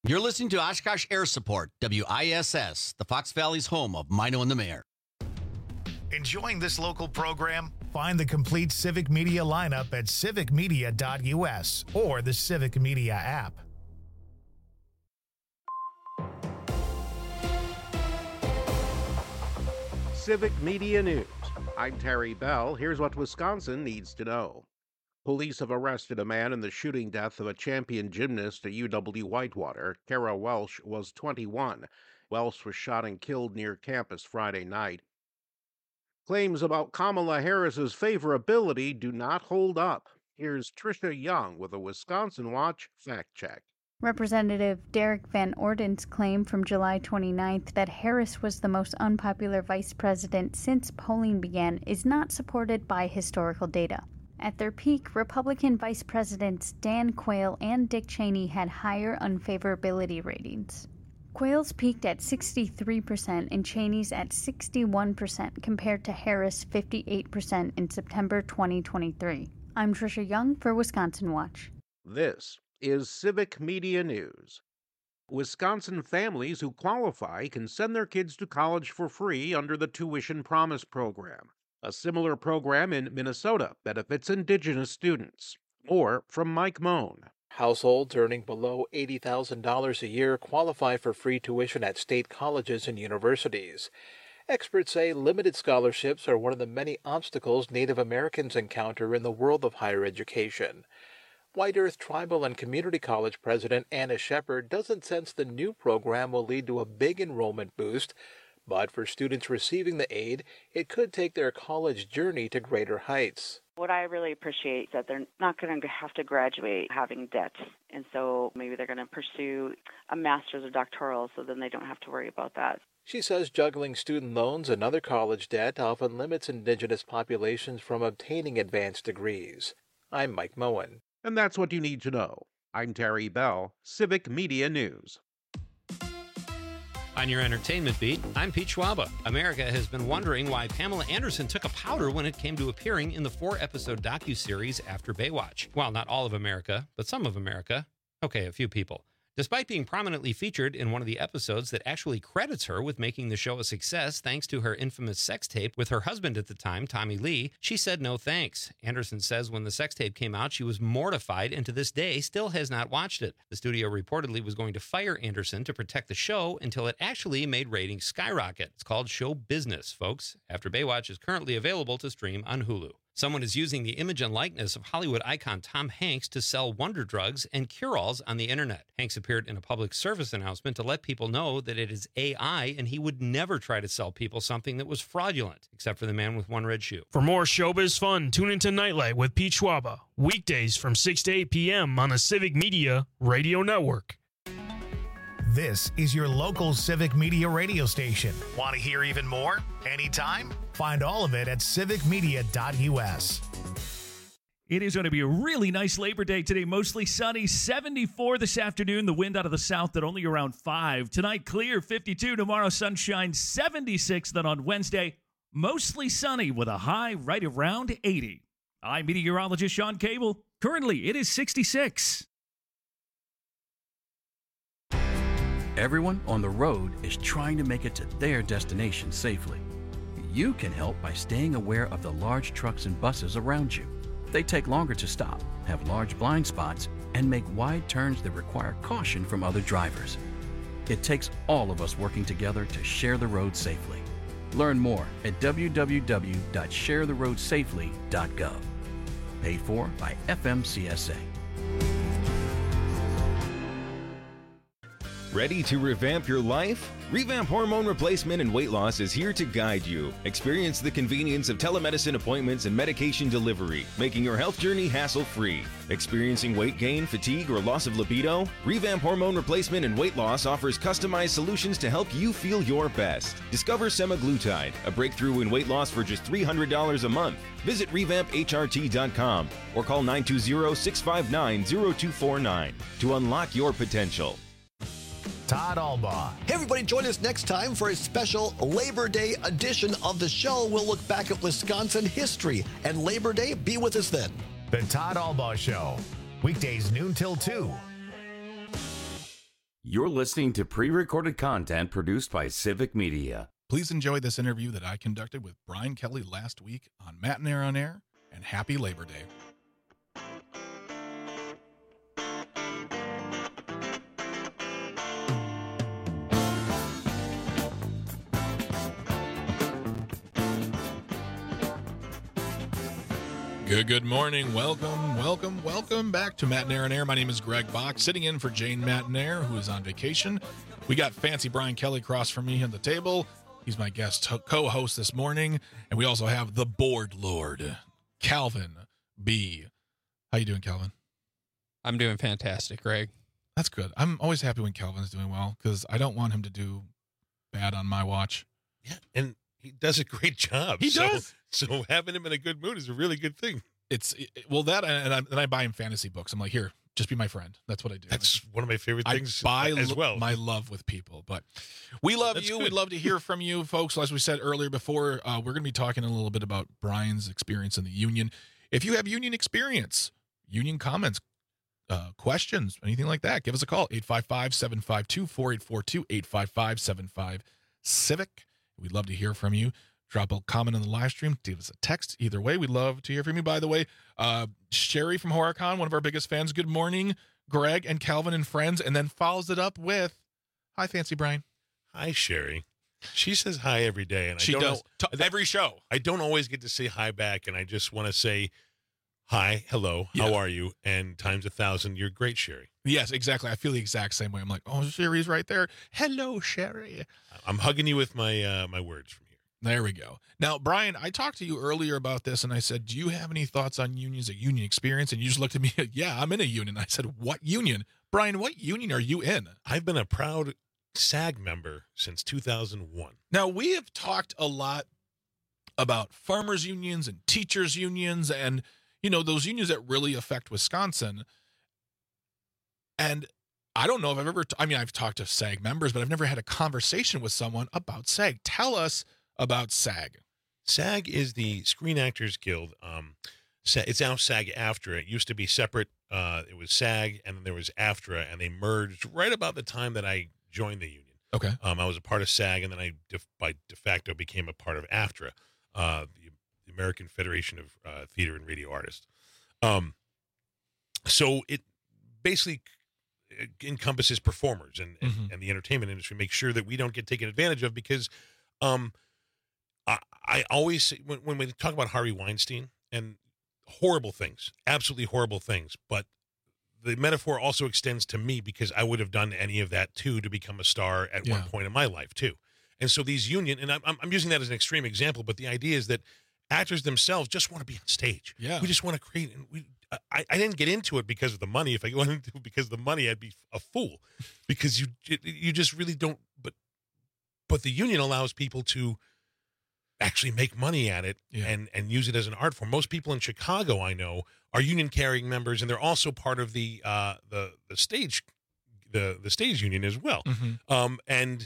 You're listening to Oshkosh Air Support, W I S S, the Fox Valley's home of Mino and the Mayor. Enjoying this local program? Find the complete Civic Media lineup at civic media dot U S or the Civic Media app. Civic Media News. I'm Terry Bell. Here's what Wisconsin needs to know. Police have arrested a man in the shooting death of a champion gymnast at U W Whitewater. Kara Welsh was twenty-one. Welsh was shot and killed near campus Friday night. Claims about Kamala Harris's favorability do not hold up. Here's Tricia Young with a Wisconsin Watch fact check. Representative Derek Van Orden's claim from July twenty-ninth that Harris was the most unpopular vice president since polling began is not supported by historical data. At their peak, Republican Vice Presidents Dan Quayle and Dick Cheney had higher unfavorability ratings. Quayle's peaked at sixty-three percent and Cheney's at sixty-one percent compared to Harris' fifty-eight percent in September twenty twenty-three. I'm Tricia Young for Wisconsin Watch. This is Civic Media News. Wisconsin families who qualify can send their kids to college for free under the Tuition Promise program. A similar program in Minnesota benefits Indigenous students. More from Mike Moan. Households earning below eighty thousand dollars a year qualify for free tuition at state colleges and universities. Experts say limited scholarships are one of the many obstacles Native Americans encounter in the world of higher education. White Earth Tribal and Community College President Anna Shepard doesn't sense the new program will lead to a big enrollment boost, but for students receiving the aid, it could take their college journey to greater heights. What I really appreciate is that they're not going to have to graduate having debt. And so maybe they're going to pursue a master's or doctoral, so then they don't have to worry about that. She says juggling student loans and other college debt often limits Indigenous populations from obtaining advanced degrees. I'm Mike Moen. And that's what you need to know. I'm Terry Bell, Civic Media News. On your entertainment beat, I'm Pete Schwaba. America has been wondering why Pamela Anderson took a powder when it came to appearing in the four-episode docuseries After Baywatch. Well, not all of America, but some of America. Okay, a few people. Despite being prominently featured in one of the episodes that actually credits her with making the show a success thanks to her infamous sex tape with her husband at the time, Tommy Lee, she said no thanks. Anderson says when the sex tape came out, she was mortified and to this day still has not watched it. The studio reportedly was going to fire Anderson to protect the show until it actually made ratings skyrocket. It's called show business, folks. After Baywatch is currently available to stream on Hulu. Someone is using the image and likeness of Hollywood icon Tom Hanks to sell wonder drugs and cure-alls on the internet. Hanks appeared in a public service announcement to let people know that it is A I and he would never try to sell people something that was fraudulent, except for the man with one red shoe. For more showbiz fun, tune into Nightlight with Pete Schwaba, weekdays from six to eight p.m. on the Civic Media Radio Network. This is your local Civic Media radio station. Want to hear even more? Anytime? Find all of it at civic media dot U S. It is going to be a really nice Labor Day today. Mostly sunny, seventy-four this afternoon. The wind out of the south at only around five. Tonight, clear, fifty-two. Tomorrow, sunshine, seventy-six. Then on Wednesday, mostly sunny with a high right around eighty. I'm meteorologist Sean Cable. Currently, it is sixty-six. Everyone on the road is trying to make it to their destination safely. You can help by staying aware of the large trucks and buses around you. They take longer to stop, have large blind spots, and make wide turns that require caution from other drivers. It takes all of us working together to share the road safely. Learn more at w w w dot share the road safely dot gov. Paid for by F M C S A. Ready to revamp your life? Revamp Hormone Replacement and Weight Loss is here to guide you. Experience the convenience of telemedicine appointments and medication delivery, making your health journey hassle-free. Experiencing weight gain, fatigue, or loss of libido? Revamp Hormone Replacement and Weight Loss offers customized solutions to help you feel your best. Discover semaglutide, a breakthrough in weight loss for just three hundred dollars a month. Visit revamp H R T dot com or call nine two zero, six five nine, zero two four nine to unlock your potential. Todd Albaugh. Hey, everybody, join us next time for a special Labor Day edition of the show. We'll look back at Wisconsin history and Labor Day. Be with us then. The Todd Albaugh Show, weekdays noon till two. You're listening to pre-recorded content produced by Civic Media. Please enjoy this interview that I conducted with Brian Kelly last week on Matt and Air on Air, and happy Labor Day. Good, good morning. Welcome, welcome, welcome back to Matt and Air on Air. My name is Greg Bach, sitting in for Jane Matinair, who is on vacation. We got fancy Brian Kelly across from me on the table. He's my guest co-host this morning. And we also have the board lord, Calvin B. How you doing, Calvin? I'm doing fantastic, Greg. That's good. I'm always happy when Calvin's doing well because I don't want him to do bad on my watch. Yeah, and he does a great job. He so, does. So having him in a good mood is a really good thing. It's it, well that and I, and I buy him fantasy books. I'm like, here, just be my friend. That's what I do. That's one of my favorite things I buy as well. My love with people, but we love That's you. good. We'd love to hear from you, folks. As we said earlier, before uh, we're going to be talking a little bit about Brian's experience in the union. If you have union experience, union comments, uh, questions, anything like that, give us a call eight five five, seven five two, four eight four two, eight five five, seven five Civic. We'd love to hear from you. Drop a comment on the live stream. Give us a text. Either way, we'd love to hear from you. By the way, uh, Sherry from HorrorCon, one of our biggest fans. Good morning, Greg and Calvin and friends. And then follows it up with, hi, Fancy Brian. Hi, Sherry. She says hi every day. And She I don't does. know, T- every show. I don't always get to say hi back, and I just want to say hi, hello, Yeah. how are you? And times a thousand, you're great, Sherry. Yes, exactly. I feel the exact same way. I'm like, oh, Sherry's right there. Hello, Sherry. I'm hugging you with my uh, my words from here. There we go. Now, Brian, I talked to you earlier about this, and I said, do you have any thoughts on unions, a union experience? And you just looked at me, yeah, I'm in a union. I said, what union? Brian, what union are you in? I've been a proud SAG member since two thousand one. Now, we have talked a lot about farmers unions and teachers unions and, you know, those unions that really affect Wisconsin. And I don't know if I've ever, t- I mean, I've talked to SAG members, but I've never had a conversation with someone about SAG. Tell us about SAG. SAG is the Screen Actors Guild. Um, Sa- it's now SAG-AFTRA. It used to be separate. Uh, it was SAG, and then there was AFTRA, and they merged right about the time that I joined the union. Okay. Um, I was a part of SAG, and then I, de- by de facto, became a part of AFTRA, uh, the, the American Federation of uh, Theater and Radio Artists. Um, so it basically encompasses performers and, and, Mhm. and the entertainment industry. Make sure that we don't get taken advantage of because um, I, I always, when, when we talk about Harvey Weinstein and horrible things, absolutely horrible things, but the metaphor also extends to me because I would have done any of that too to become a star at Yeah. one point in my life too. And so these union, and I'm, I'm using that as an extreme example, but the idea is that actors themselves just want to be on stage. Yeah. We just want to create, and we, I, I didn't get into it because of the money. If I went into it because of the money, I'd be a fool because you, you just really don't, but, but the union allows people to actually make money at it Yeah. and, and use it as an art form. Most people in Chicago, I know, are union carrying members, and they're also part of the, uh, the, the stage, the, the stage union as well. Mhm. Um, and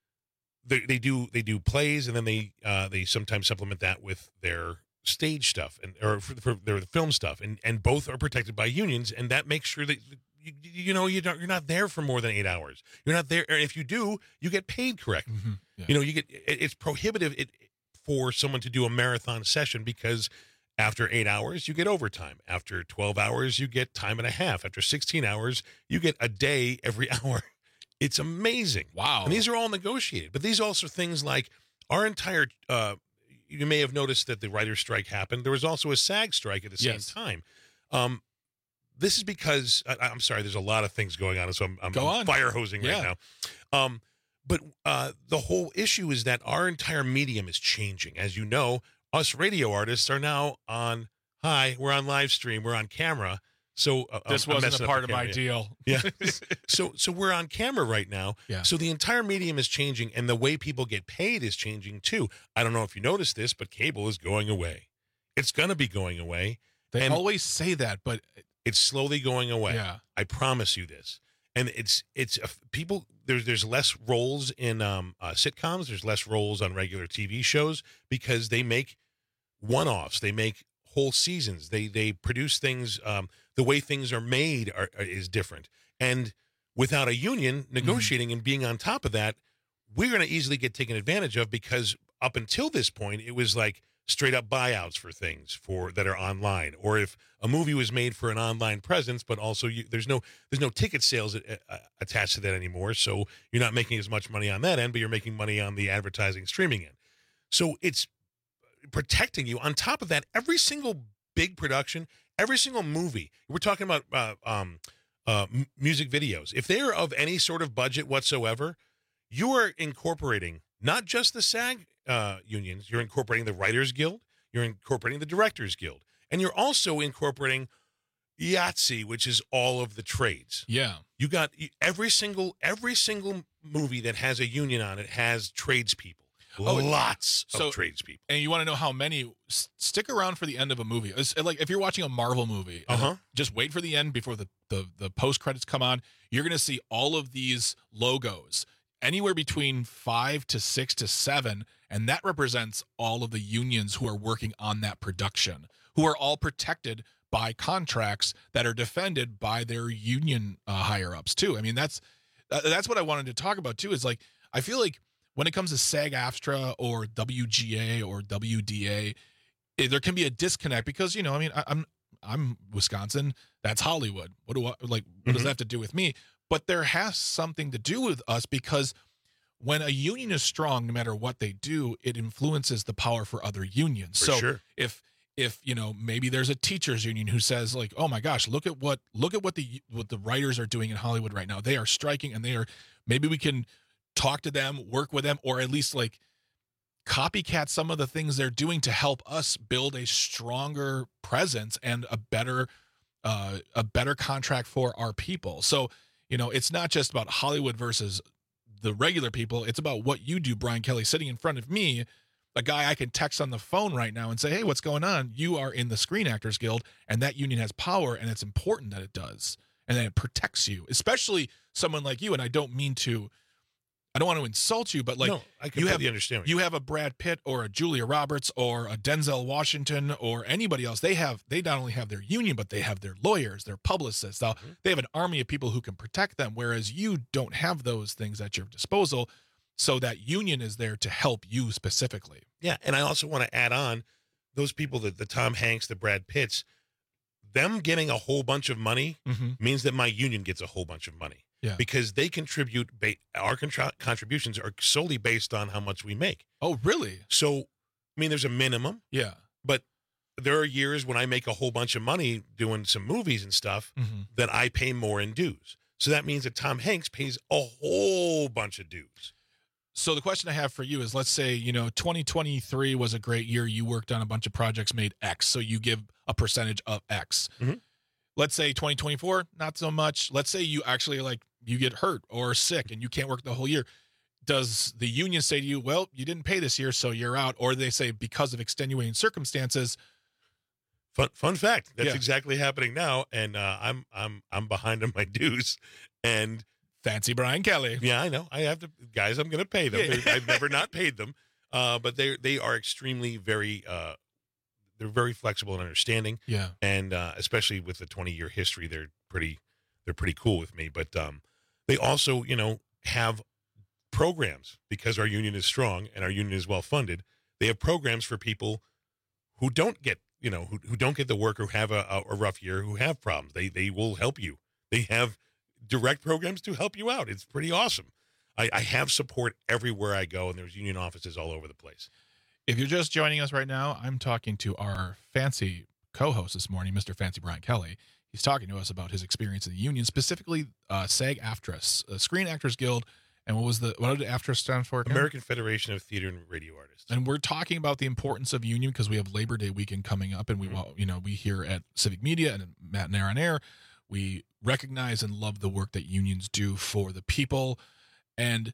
they, they do, they do plays, and then they, uh, they sometimes supplement that with their stage stuff and, or for, for their film stuff. And, and both are protected by unions. And that makes sure that, you, you know, you don't, you're not there for more than eight hours. You're not there. And if you do, you get paid correctly. Mhm. Yeah. You know, you get, it, it's prohibitive it, for someone to do a marathon session because after eight hours, you get overtime. After twelve hours, you get time and a half. After sixteen hours, you get a day every hour. It's amazing. Wow. And these are all negotiated. But these also things like our entire, uh, you may have noticed that the writer's strike happened. There was also a SAG strike at the same Yes. time. Um, this is because, I, I'm sorry, there's a lot of things going on, so I'm, I'm, Go I'm on. fire hosing Yeah. right now. Um, But uh, the whole issue is that our entire medium is changing. As you know, us radio artists are now on, hi, we're on live stream, we're on camera. So uh, This I'm- I'm wasn't messing a up part the of my camera, deal. Yeah. Yeah. so so we're on camera right now. Yeah. So the entire medium is changing, and the way people get paid is changing too. I don't know if you noticed this, but cable is going away. It's going to be going away. They And always say that, but it's slowly going away. Yeah. I promise you this. And it's it's uh, people. There's there's less roles in um, uh, sitcoms. There's less roles on regular T V shows because they make one-offs. They make whole seasons. They they produce things. Um, the way things are made are, are is different. And without a union negotiating mm-hmm. and being on top of that, we're going to easily get taken advantage of, because up until this point, it was like straight up buyouts for things for that are online, or if a movie was made for an online presence, but also you, there's no there's no ticket sales uh, attached to that anymore, so you're not making as much money on that end, but you're making money on the advertising streaming end. So it's protecting you. On top of that, every single big production, every single movie, we're talking about uh, um, uh, m- music videos, if they're of any sort of budget whatsoever, you are incorporating not just the SAG uh, unions, you're incorporating the Writers Guild, you're incorporating the Directors Guild, and you're also incorporating Y A T S E, which is all of the trades. Yeah. You got every single every single movie that has a union on it has tradespeople. Oh, Lots so, of tradespeople. And you want to know how many? S- stick around for the end of a movie. It's like if you're watching a Marvel movie, uh-huh. just wait for the end before the, the, the post credits come on. You're going to see all of these logos, anywhere between five to six to seven, and that represents all of the unions who are working on that production, who are all protected by contracts that are defended by their union uh, higher ups too. I mean, that's uh, that's what I wanted to talk about too. Is like I feel like when it comes to SAG-AFTRA or W G A or W D A, eh, there can be a disconnect because, you know, I mean, I, I'm I'm Wisconsin. That's Hollywood. What do I like? What mm-hmm. does that have to do with me? But there has something to do with us, because when a union is strong, no matter what they do, it influences the power for other unions. For so sure. if if you know maybe there's a teachers union who says like, oh my gosh, look at what look at what the what the writers are doing in Hollywood right now. They are striking, and they are maybe we can talk to them, work with them, or at least like copycat some of the things they're doing to help us build a stronger presence and a better uh, a better contract for our people. So, you know, it's not just about Hollywood versus the regular people. It's about what you do, Brian Kelly, sitting in front of me, a guy I can text on the phone right now and say, hey, what's going on? You are in the Screen Actors Guild, and that union has power, and it's important that it does, and that it protects you, especially someone like you. And I don't mean to I don't want to insult you, but like no, I you have, understand you have a Brad Pitt or a Julia Roberts or a Denzel Washington or anybody else. They have, they not only have their union, but they have their lawyers, their publicists. Now, mm-hmm. They have an army of people who can protect them, whereas you don't have those things at your disposal. So that union is there to help you specifically. Yeah. And I also want to add on those people, that the Tom Hanks, the Brad Pitts, them getting a whole bunch of money mm-hmm. means that my union gets a whole bunch of money. Yeah. Because they contribute, ba- our contra- contributions are solely based on how much we make. Oh, really? So, I mean, there's a minimum. Yeah. But there are years when I make a whole bunch of money doing some movies and stuff mm-hmm. that I pay more in dues. So that means that Tom Hanks pays a whole bunch of dues. So the question I have for you is, let's say, you know, twenty twenty-three was a great year. You worked on a bunch of projects, made X. So you give a percentage of X. Mm-hmm. Let's say twenty twenty-four, not so much. Let's say you actually like you get hurt or sick and you can't work the whole year. Does the union say to you, well, you didn't pay this year, so you're out? Or they say because of extenuating circumstances? Fun fun fact. That's yeah. exactly happening now. And uh, I'm I'm I'm behind on my dues. And fancy Brian Kelly. Yeah, I know. I have to guys, I'm gonna pay them. Yeah. I've never not paid them. Uh, but they they are extremely very uh, they're very flexible and understanding. Yeah. And uh, especially with the twenty year history, they're pretty they're pretty cool with me. But um, they also, you know, have programs because our union is strong and our union is well funded. They have programs for people who don't get, you know, who, who don't get the work or have a, a rough year, who have problems. They they will help you. They have direct programs to help you out. It's pretty awesome. I, I have support everywhere I go, and there's union offices all over the place. If you're just joining us right now, I'm talking to our fancy co-host this morning, Mister Fancy Brian Kelly. He's talking to us about his experience in the union, specifically uh, SAG-AFTRA, uh, Screen Actors Guild, and what was the what did AFTRA stand for? Again? American Federation of Theater and Radio Artists. And we're talking about the importance of union because we have Labor Day weekend coming up, and we, mm-hmm. you know, we here at Civic Media and Matt and Air on Air, we recognize and love the work that unions do for the people. And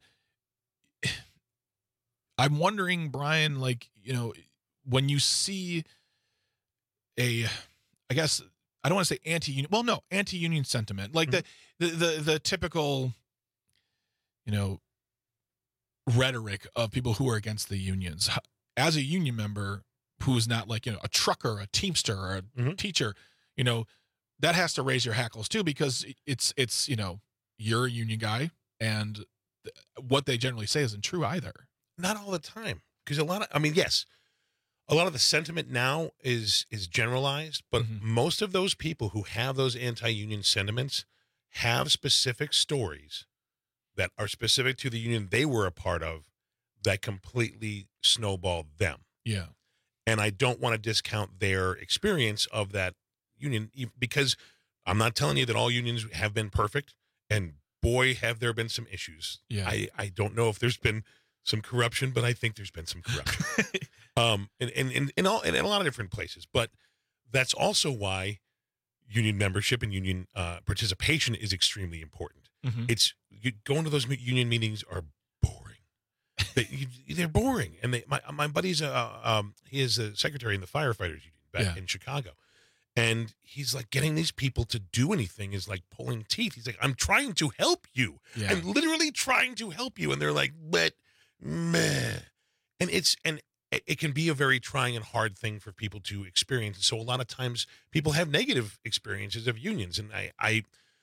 I'm wondering, Brian, like, you know, when you see a, I guess, I don't want to say anti-union, well, no, anti-union sentiment, like mm-hmm. the, the, the, the typical, you know, rhetoric of people who are against the unions. As a union member who's not like, you know, a trucker, a teamster, or a mm-hmm. teacher, you know, that has to raise your hackles too, because it's, it's, you know, you're a union guy, and th- what they generally say isn't true either. Not all the time, because a lot of, I mean, yes, a lot of the sentiment now is is generalized, but Mm-hmm. most of those people who have those anti-union sentiments have specific stories that are specific to the union they were a part of that completely snowballed them. Yeah. And I don't want to discount their experience of that union, e- because I'm not telling you that all unions have been perfect, and boy, have there been some issues. Yeah. I, I don't know if there's been some corruption, but I think there's been some corruption. um, in, in, in, in, all, in a lot of different places. But that's also why union membership and union uh, participation is extremely important. Mhm. It's you, going to those union meetings are boring. they, you, they're boring. And they, my my buddy's uh, um, he is a secretary in the firefighters union back Yeah. in Chicago, and he's like, getting these people to do anything is like pulling teeth. He's like, I'm trying to help you. Yeah. I'm literally trying to help you, and they're like, but meh. And it's and it it can be a very trying and hard thing for people to experience. So a lot of times people have negative experiences of unions, and I I,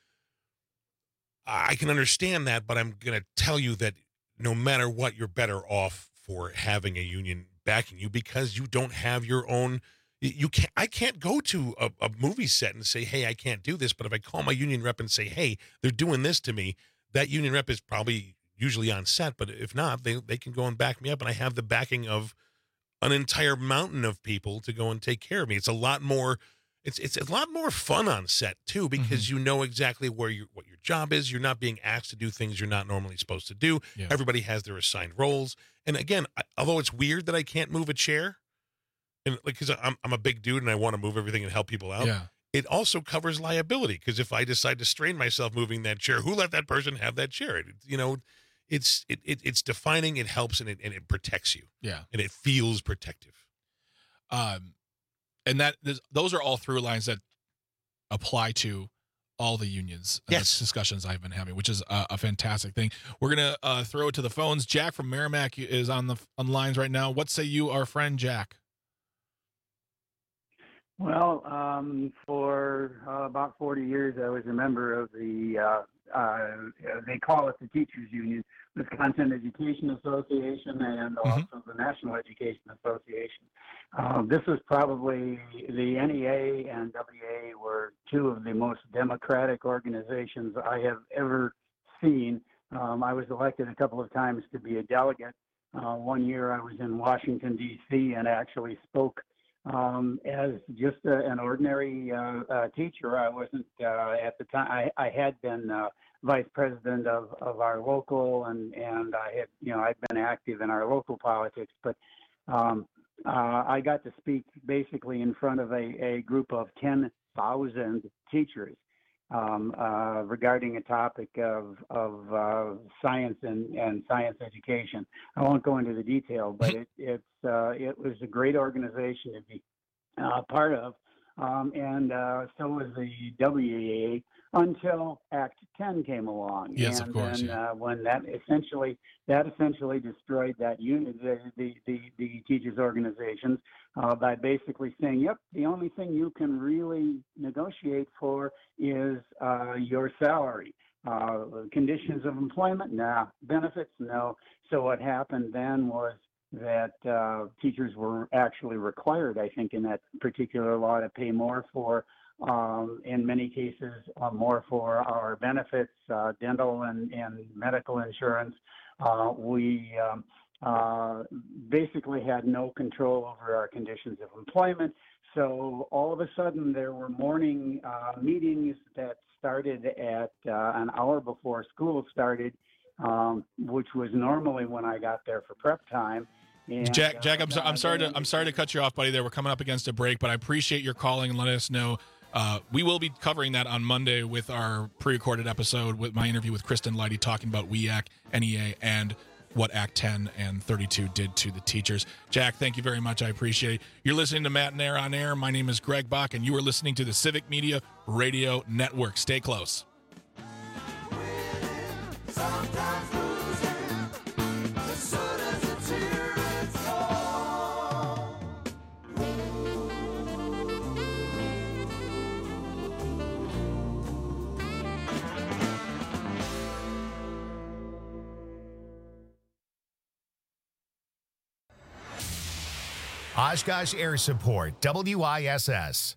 I can understand that, but I'm going to tell you that no matter what, you're better off for having a union backing you, because you don't have your own. You can't. I can't go to a, a movie set and say, "Hey, I can't do this." But if I call my union rep and say, "Hey, they're doing this to me," that union rep is probably usually on set. But if not, they they can go and back me up, and I have the backing of an entire mountain of people to go and take care of me. It's a lot more. It's it's a lot more fun on set too, because you know exactly where your what your job is. You're not being asked to do things you're not normally supposed to do. Yeah. Everybody has their assigned roles. And again, I, although it's weird that I can't move a chair, and like because I'm I'm a big dude and I want to move everything and help people out. Yeah. It also covers liability, because if I decide to strain myself moving that chair, who let that person have that chair? It, you know, it's it, it it's defining. It helps, and it and it protects you. Yeah. And it feels protective. Um, and that those are all through lines that apply to all the unions and Yes. the discussions I've been having, which is a, a fantastic thing. We're gonna uh, throw it to the phones. Jack from Merrimack is on the on lines right now. What say you, our friend Jack? Well, um, for uh, about forty years, I was a member of the, uh, uh, they call it the Teachers Union, Wisconsin Education Association, and also the National Education Association. Uh, this was probably, the N E A and W A were two of the most democratic organizations I have ever seen. Um, I was elected a couple of times to be a delegate. Uh, one year I was in Washington, D C, and actually spoke Um, as just a, an ordinary uh, uh, teacher. I wasn't uh, at the time. I, I had been uh, vice president of, of our local, and, and I had, you know, I'd been active in our local politics. But um, uh, I got to speak basically in front of a, a group of ten thousand teachers um, uh, regarding a topic of of uh, science and, and science education. I won't go into the detail, but it it's uh, it was a great organization to be uh, part of, um, and uh, so was the W E A until Act ten came along. Yes, and of course, then, yeah. uh, when that essentially that essentially destroyed that unit, the the the, the teachers organizations, uh, by basically saying, yep, the only thing you can really negotiate for is uh, your salary. Uh, conditions of employment, nah. Benefits, no. So what happened then was that uh, teachers were actually required, I think, in that particular law to pay more for, um, in many cases, uh, more for our benefits, uh, dental and, and medical insurance. Uh, we um, uh, basically had no control over our conditions of employment. So all of a sudden there were morning uh, meetings that started at uh, an hour before school started, um, which was normally when I got there for prep time. And, Jack, Jack, uh, I'm, so, I'm sorry to I'm sorry to cut you off, buddy. There, we're coming up against a break, but I appreciate your calling and letting us know. Uh, we will be covering that on Monday with our pre-recorded episode with my interview with Kristen Leidy talking about W E A C, N E A, and what Act ten and thirty-two did to the teachers. Jack, thank you very much. I appreciate it. You're listening to Matt and Air on Air. My name is Greg Bach, and you are listening to the Civic Media Radio Network. Stay close. Oshkosh Air Support, W I S S.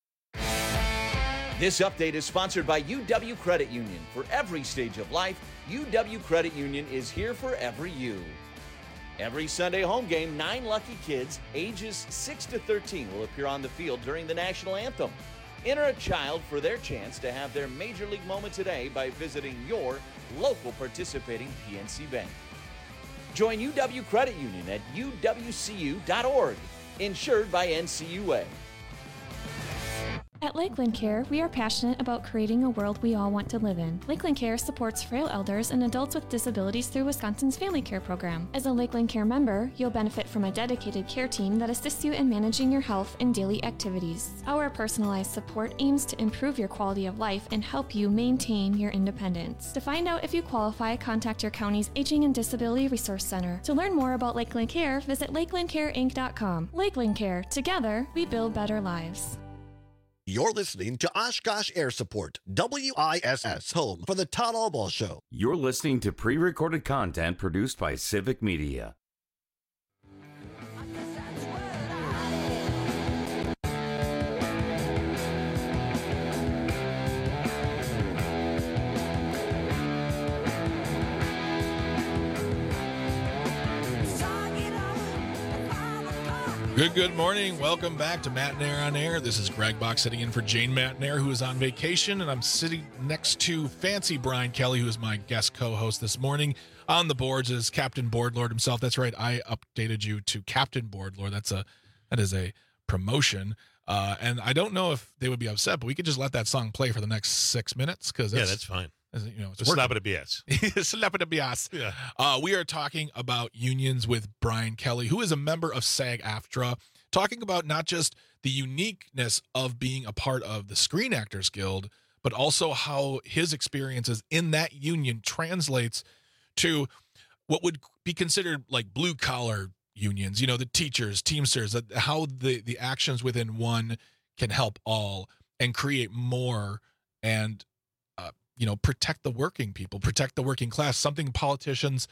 This update is sponsored by U W Credit Union. For every stage of life, U W Credit Union is here for every you. Every Sunday home game, nine lucky kids ages six to thirteen will appear on the field during the national anthem. Enter a child for their chance to have their major league moment today by visiting your local participating P N C Bank. Join U W Credit Union at U W C U dot org, insured by N C U A. At Lakeland Care, we are passionate about creating a world we all want to live in. Lakeland Care supports frail elders and adults with disabilities through Wisconsin's Family Care Program. As a Lakeland Care member, you'll benefit from a dedicated care team that assists you in managing your health and daily activities. Our personalized support aims to improve your quality of life and help you maintain your independence. To find out if you qualify, contact your county's Aging and Disability Resource Center. To learn more about Lakeland Care, visit lakeland care inc dot com. Lakeland Care. Together, we build better lives. You're listening to Oshkosh Air Support, W I S S, home for the Todd Albaugh Show. You're listening to pre-recorded content produced by Civic Media. Good, good morning. Welcome back to Matt and Air on Air. This is Greg Bach sitting in for Jane Matt and Air, who is on vacation, and I'm sitting next to Fancy Brian Kelly, who is my guest co-host this morning. On the boards is Captain Boardlord himself. That's right. I updated you to Captain Boardlord. That's a that is a promotion. Uh, and I don't know if they would be upset, but we could just let that song play for the next six minutes because yeah, that's fine. You know, it's slap it a B S. Slap it a B S. Yeah. Uh, we are talking about unions with Brian Kelly, who is a member of SAG-AFTRA, talking about not just the uniqueness of being a part of the Screen Actors Guild, but also how his experiences in that union translates to what would be considered like blue-collar unions, you know, the teachers, Teamsters, how the, the actions within one can help all and create more and you know, protect the working people, protect the working class, something politicians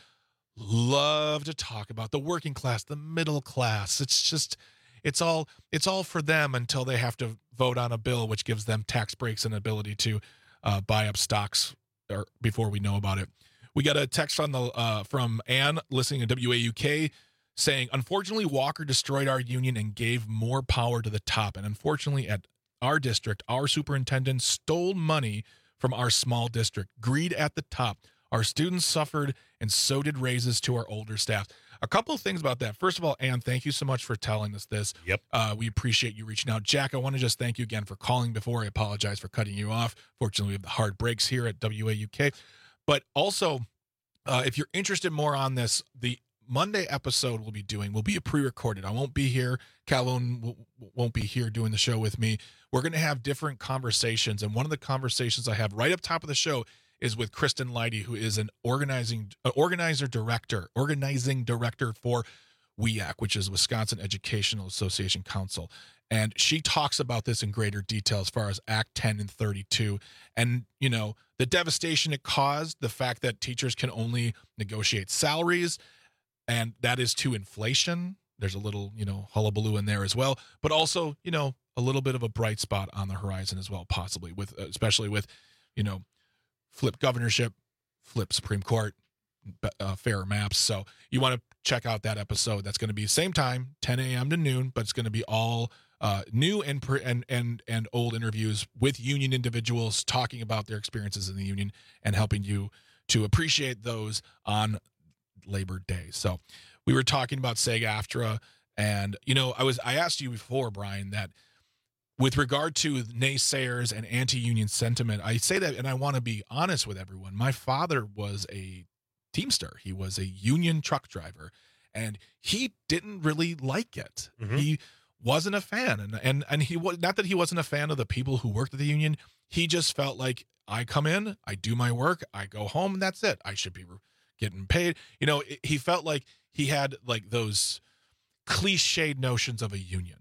love to talk about, the working class, the middle class. It's just, it's all, it's all for them until they have to vote on a bill, which gives them tax breaks and ability to uh, buy up stocks or before we know about it. We got a text on the, uh, from Ann listening to W A U K saying, unfortunately, Walker destroyed our union and gave more power to the top. And unfortunately at our district, our superintendent stole money from our small district. Greed at the top. Our students suffered, and so did raises to our older staff. A couple of things about that. First of all, Ann, thank you so much for telling us this. Yep. Uh, we appreciate you reaching out. Jack, I want to just thank you again for calling before. I apologize for cutting you off. Fortunately, we have the hard breaks here at W A U K. But also, uh, if you're interested more on this, the Monday episode we'll be doing will be a pre-recorded. I won't be here. Calhoun won't be here doing the show with me. We're going to have different conversations, and one of the conversations I have right up top of the show is with Kristen Leidy, who is an organizing uh, organizer director, organizing director for W E A C, which is Wisconsin Educational Association Council. And she talks about this in greater detail as far as Act ten and thirty-two and, you know, the devastation it caused, the fact that teachers can only negotiate salaries, and that is to inflation. There's a little, you know, hullabaloo in there as well, but also, you know, a little bit of a bright spot on the horizon as well, possibly with, especially with, you know, flip governorship, flip Supreme Court, uh, fairer maps. So you want to check out that episode. That's going to be same time, ten a.m. to noon, but it's going to be all uh, new and, per, and and and old interviews with union individuals talking about their experiences in the union and helping you to appreciate those on Labor Day. So we were talking about SAG-AFTRA, and you know, I was I asked you before, Brian, that with regard to naysayers and anti-union sentiment, I say that, and I want to be honest with everyone. My father was a Teamster. He was a union truck driver, and he didn't really like it. Mm-hmm. He wasn't a fan, and and and he was not that he wasn't a fan of the people who worked at the union. He just felt like, I come in, I do my work, I go home, and that's it. I should be getting paid. You know, it, he felt like he had like those cliched notions of a union.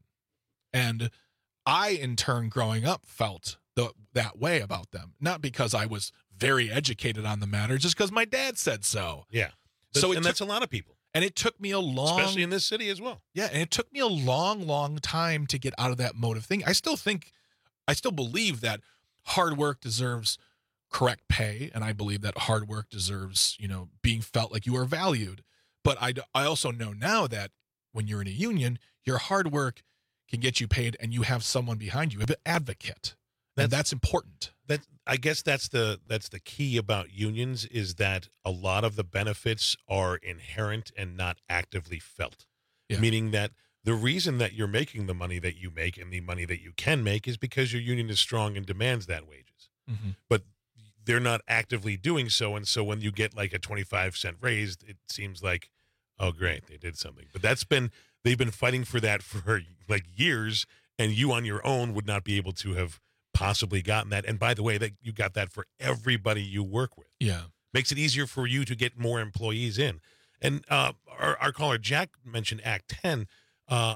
And I, in turn, growing up, felt the, that way about them. Not because I was very educated on the matter, just because my dad said so. Yeah. So and it that's took, a lot of people. And it took me a long... Especially in this city as well. Yeah, and it took me a long, long time to get out of that mode of thinking. I still think, I still believe that hard work deserves correct pay, and I believe that hard work deserves, you know, being felt like you are valued. But I, I also know now that when you're in a union, your hard work can get you paid, and you have someone behind you, an advocate. And that's, that's important. That I guess that's the that's the key about unions, is that a lot of the benefits are inherent and not actively felt. Yeah. Meaning that the reason that you're making the money that you make and the money that you can make is because your union is strong and demands that wages. Mm-hmm. But they're not actively doing so, and so when you get like a twenty-five cent raise, it seems like, oh great, they did something. But that's been they've been fighting for that for like years, and you on your own would not be able to have possibly gotten that. And by the way, that you got that for everybody you work with. Yeah. Makes it easier for you to get more employees in. And uh, our, our caller, Jack, mentioned Act ten. Uh,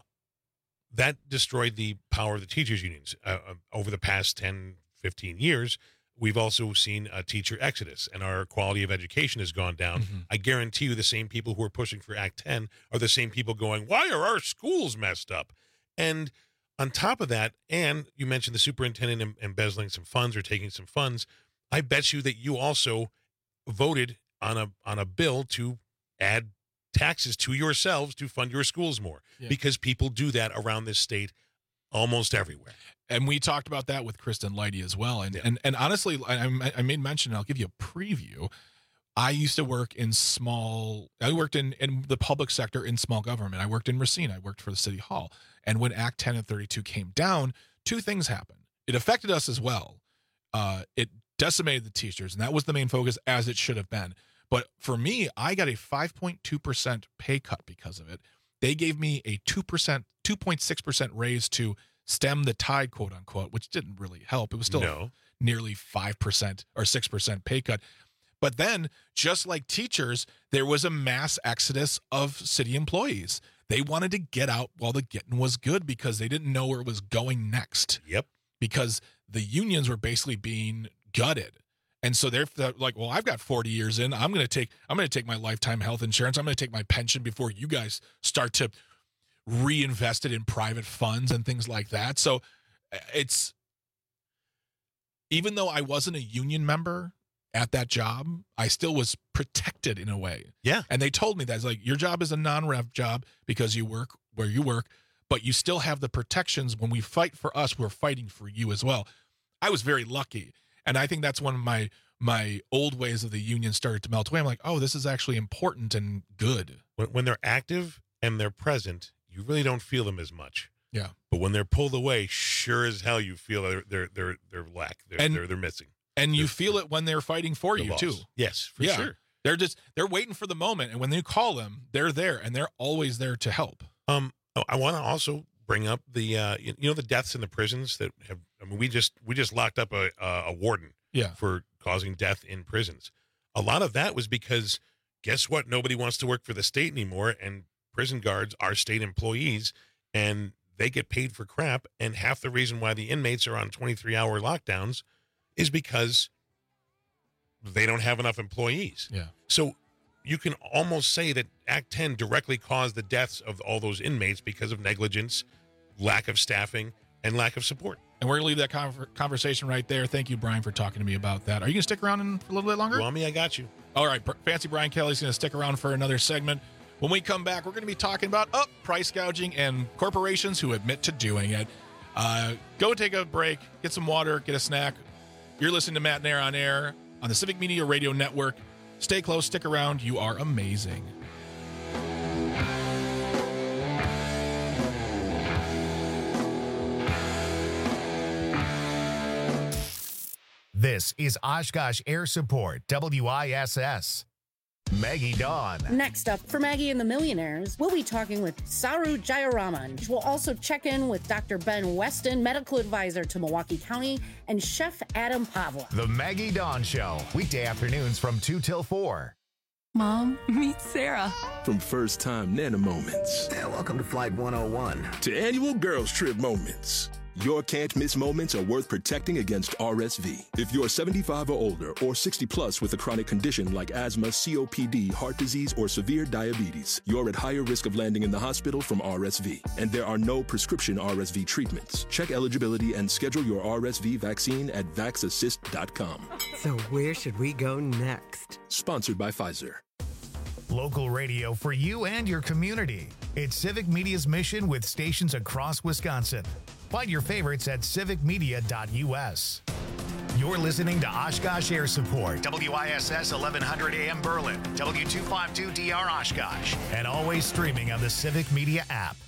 that destroyed the power of the teachers' unions. Uh, over the past ten, fifteen years, we've also seen a teacher exodus, and our quality of education has gone down. Mm-hmm. I guarantee you the same people who are pushing for Act ten are the same people going, why are our schools messed up? And on top of that, and you mentioned the superintendent em- embezzling some funds or taking some funds, I bet you that you also voted on a on a bill to add taxes to yourselves to fund your schools more, yeah. because people do that around this state almost everywhere. And we talked about that with Kristen Leidy as well. And yeah. and, and honestly, I, I made mention, I'll give you a preview. I used to work in small, I worked in, in the public sector in small government. I worked in Racine. I worked for the city hall. And when Act ten and thirty-two came down, two things happened. It affected us as well. Uh, it decimated the teachers, and that was the main focus, as it should have been. But for me, I got a five point two percent pay cut because of it. They gave me a two percent, two point six percent raise to stem the tide, quote unquote, which didn't really help. It was still no. nearly five percent or six percent pay cut. But then, just like teachers, there was a mass exodus of city employees. They wanted to get out while the getting was good because they didn't know where it was going next. Yep. Because the unions were basically being gutted. And so they're like, well, I've got forty years in. I'm going to take I'm going to take my lifetime health insurance. I'm going to take my pension before you guys start to reinvest it in private funds and things like that. So it's, even though I wasn't a union member at that job, I still was protected in a way. Yeah. And they told me that, it's like, your job is a non-rev job because you work where you work, but you still have the protections. When we fight for us, we're fighting for you as well. I was very lucky. And I think that's one of my my old ways of the union started to melt away. I'm like, oh, this is actually important and good. When, when they're active and they're present, you really don't feel them as much. Yeah. But when they're pulled away, sure as hell you feel they're they're they're, they're lack. They're, and, they're they're missing. And they're, you feel it when they're fighting for you lost. too. Yes, for yeah. sure. They're just they're waiting for the moment, and when you call them, they're there, and they're always there to help. Um, I want to also bring up the uh, you know, the deaths in the prisons that have. I mean, we just we just locked up a a warden. Yeah. For causing death in prisons. A lot of that was because, guess what? Nobody wants to work for the state anymore, and prison guards are state employees, and they get paid for crap. And half the reason why the inmates are on twenty-three hour lockdowns is because they don't have enough employees. Yeah. So you can almost say that Act ten directly caused the deaths of all those inmates because of negligence, lack of staffing, and lack of support. And we're going to leave that con- conversation right there. Thank you, Brian, for talking to me about that. Are you going to stick around in, for a little bit longer? You want me? I got you. All right. Fancy Brian Kelly's going to stick around for another segment. When we come back, we're going to be talking about oh, price gouging and corporations who admit to doing it. Uh, go take a break, get some water, get a snack. You're listening to Matt and Air on Air on the Civic Media Radio Network. Stay close, stick around. You are amazing. This is Oshkosh Air Support, W I S S. Maggie Dawn. Next up, for Maggie and the Millionaires, we'll be talking with Saru Jayaraman. We'll also check in with Doctor Ben Weston, medical advisor to Milwaukee County, and Chef Adam Pavla. The Maggie Dawn Show, weekday afternoons from two till four. Mom, meet Sarah. From first-time Nana moments. Yeah, welcome to Flight one oh one. To annual girls trip moments. Your can't-miss moments are worth protecting against R S V. If you're seventy-five or older or sixty plus with a chronic condition like asthma, C O P D, heart disease, or severe diabetes, you're at higher risk of landing in the hospital from R S V. And there are no prescription R S V treatments. Check eligibility and schedule your R S V vaccine at vax assist dot com. So where should we go next? Sponsored by Pfizer. Local radio for you and your community. It's Civic Media's mission with stations across Wisconsin. Find your favorites at civic media dot U S. You're listening to Oshkosh Air Support, W I S S eleven hundred A M Berlin, W two fifty-two D R Oshkosh, and always streaming on the Civic Media app.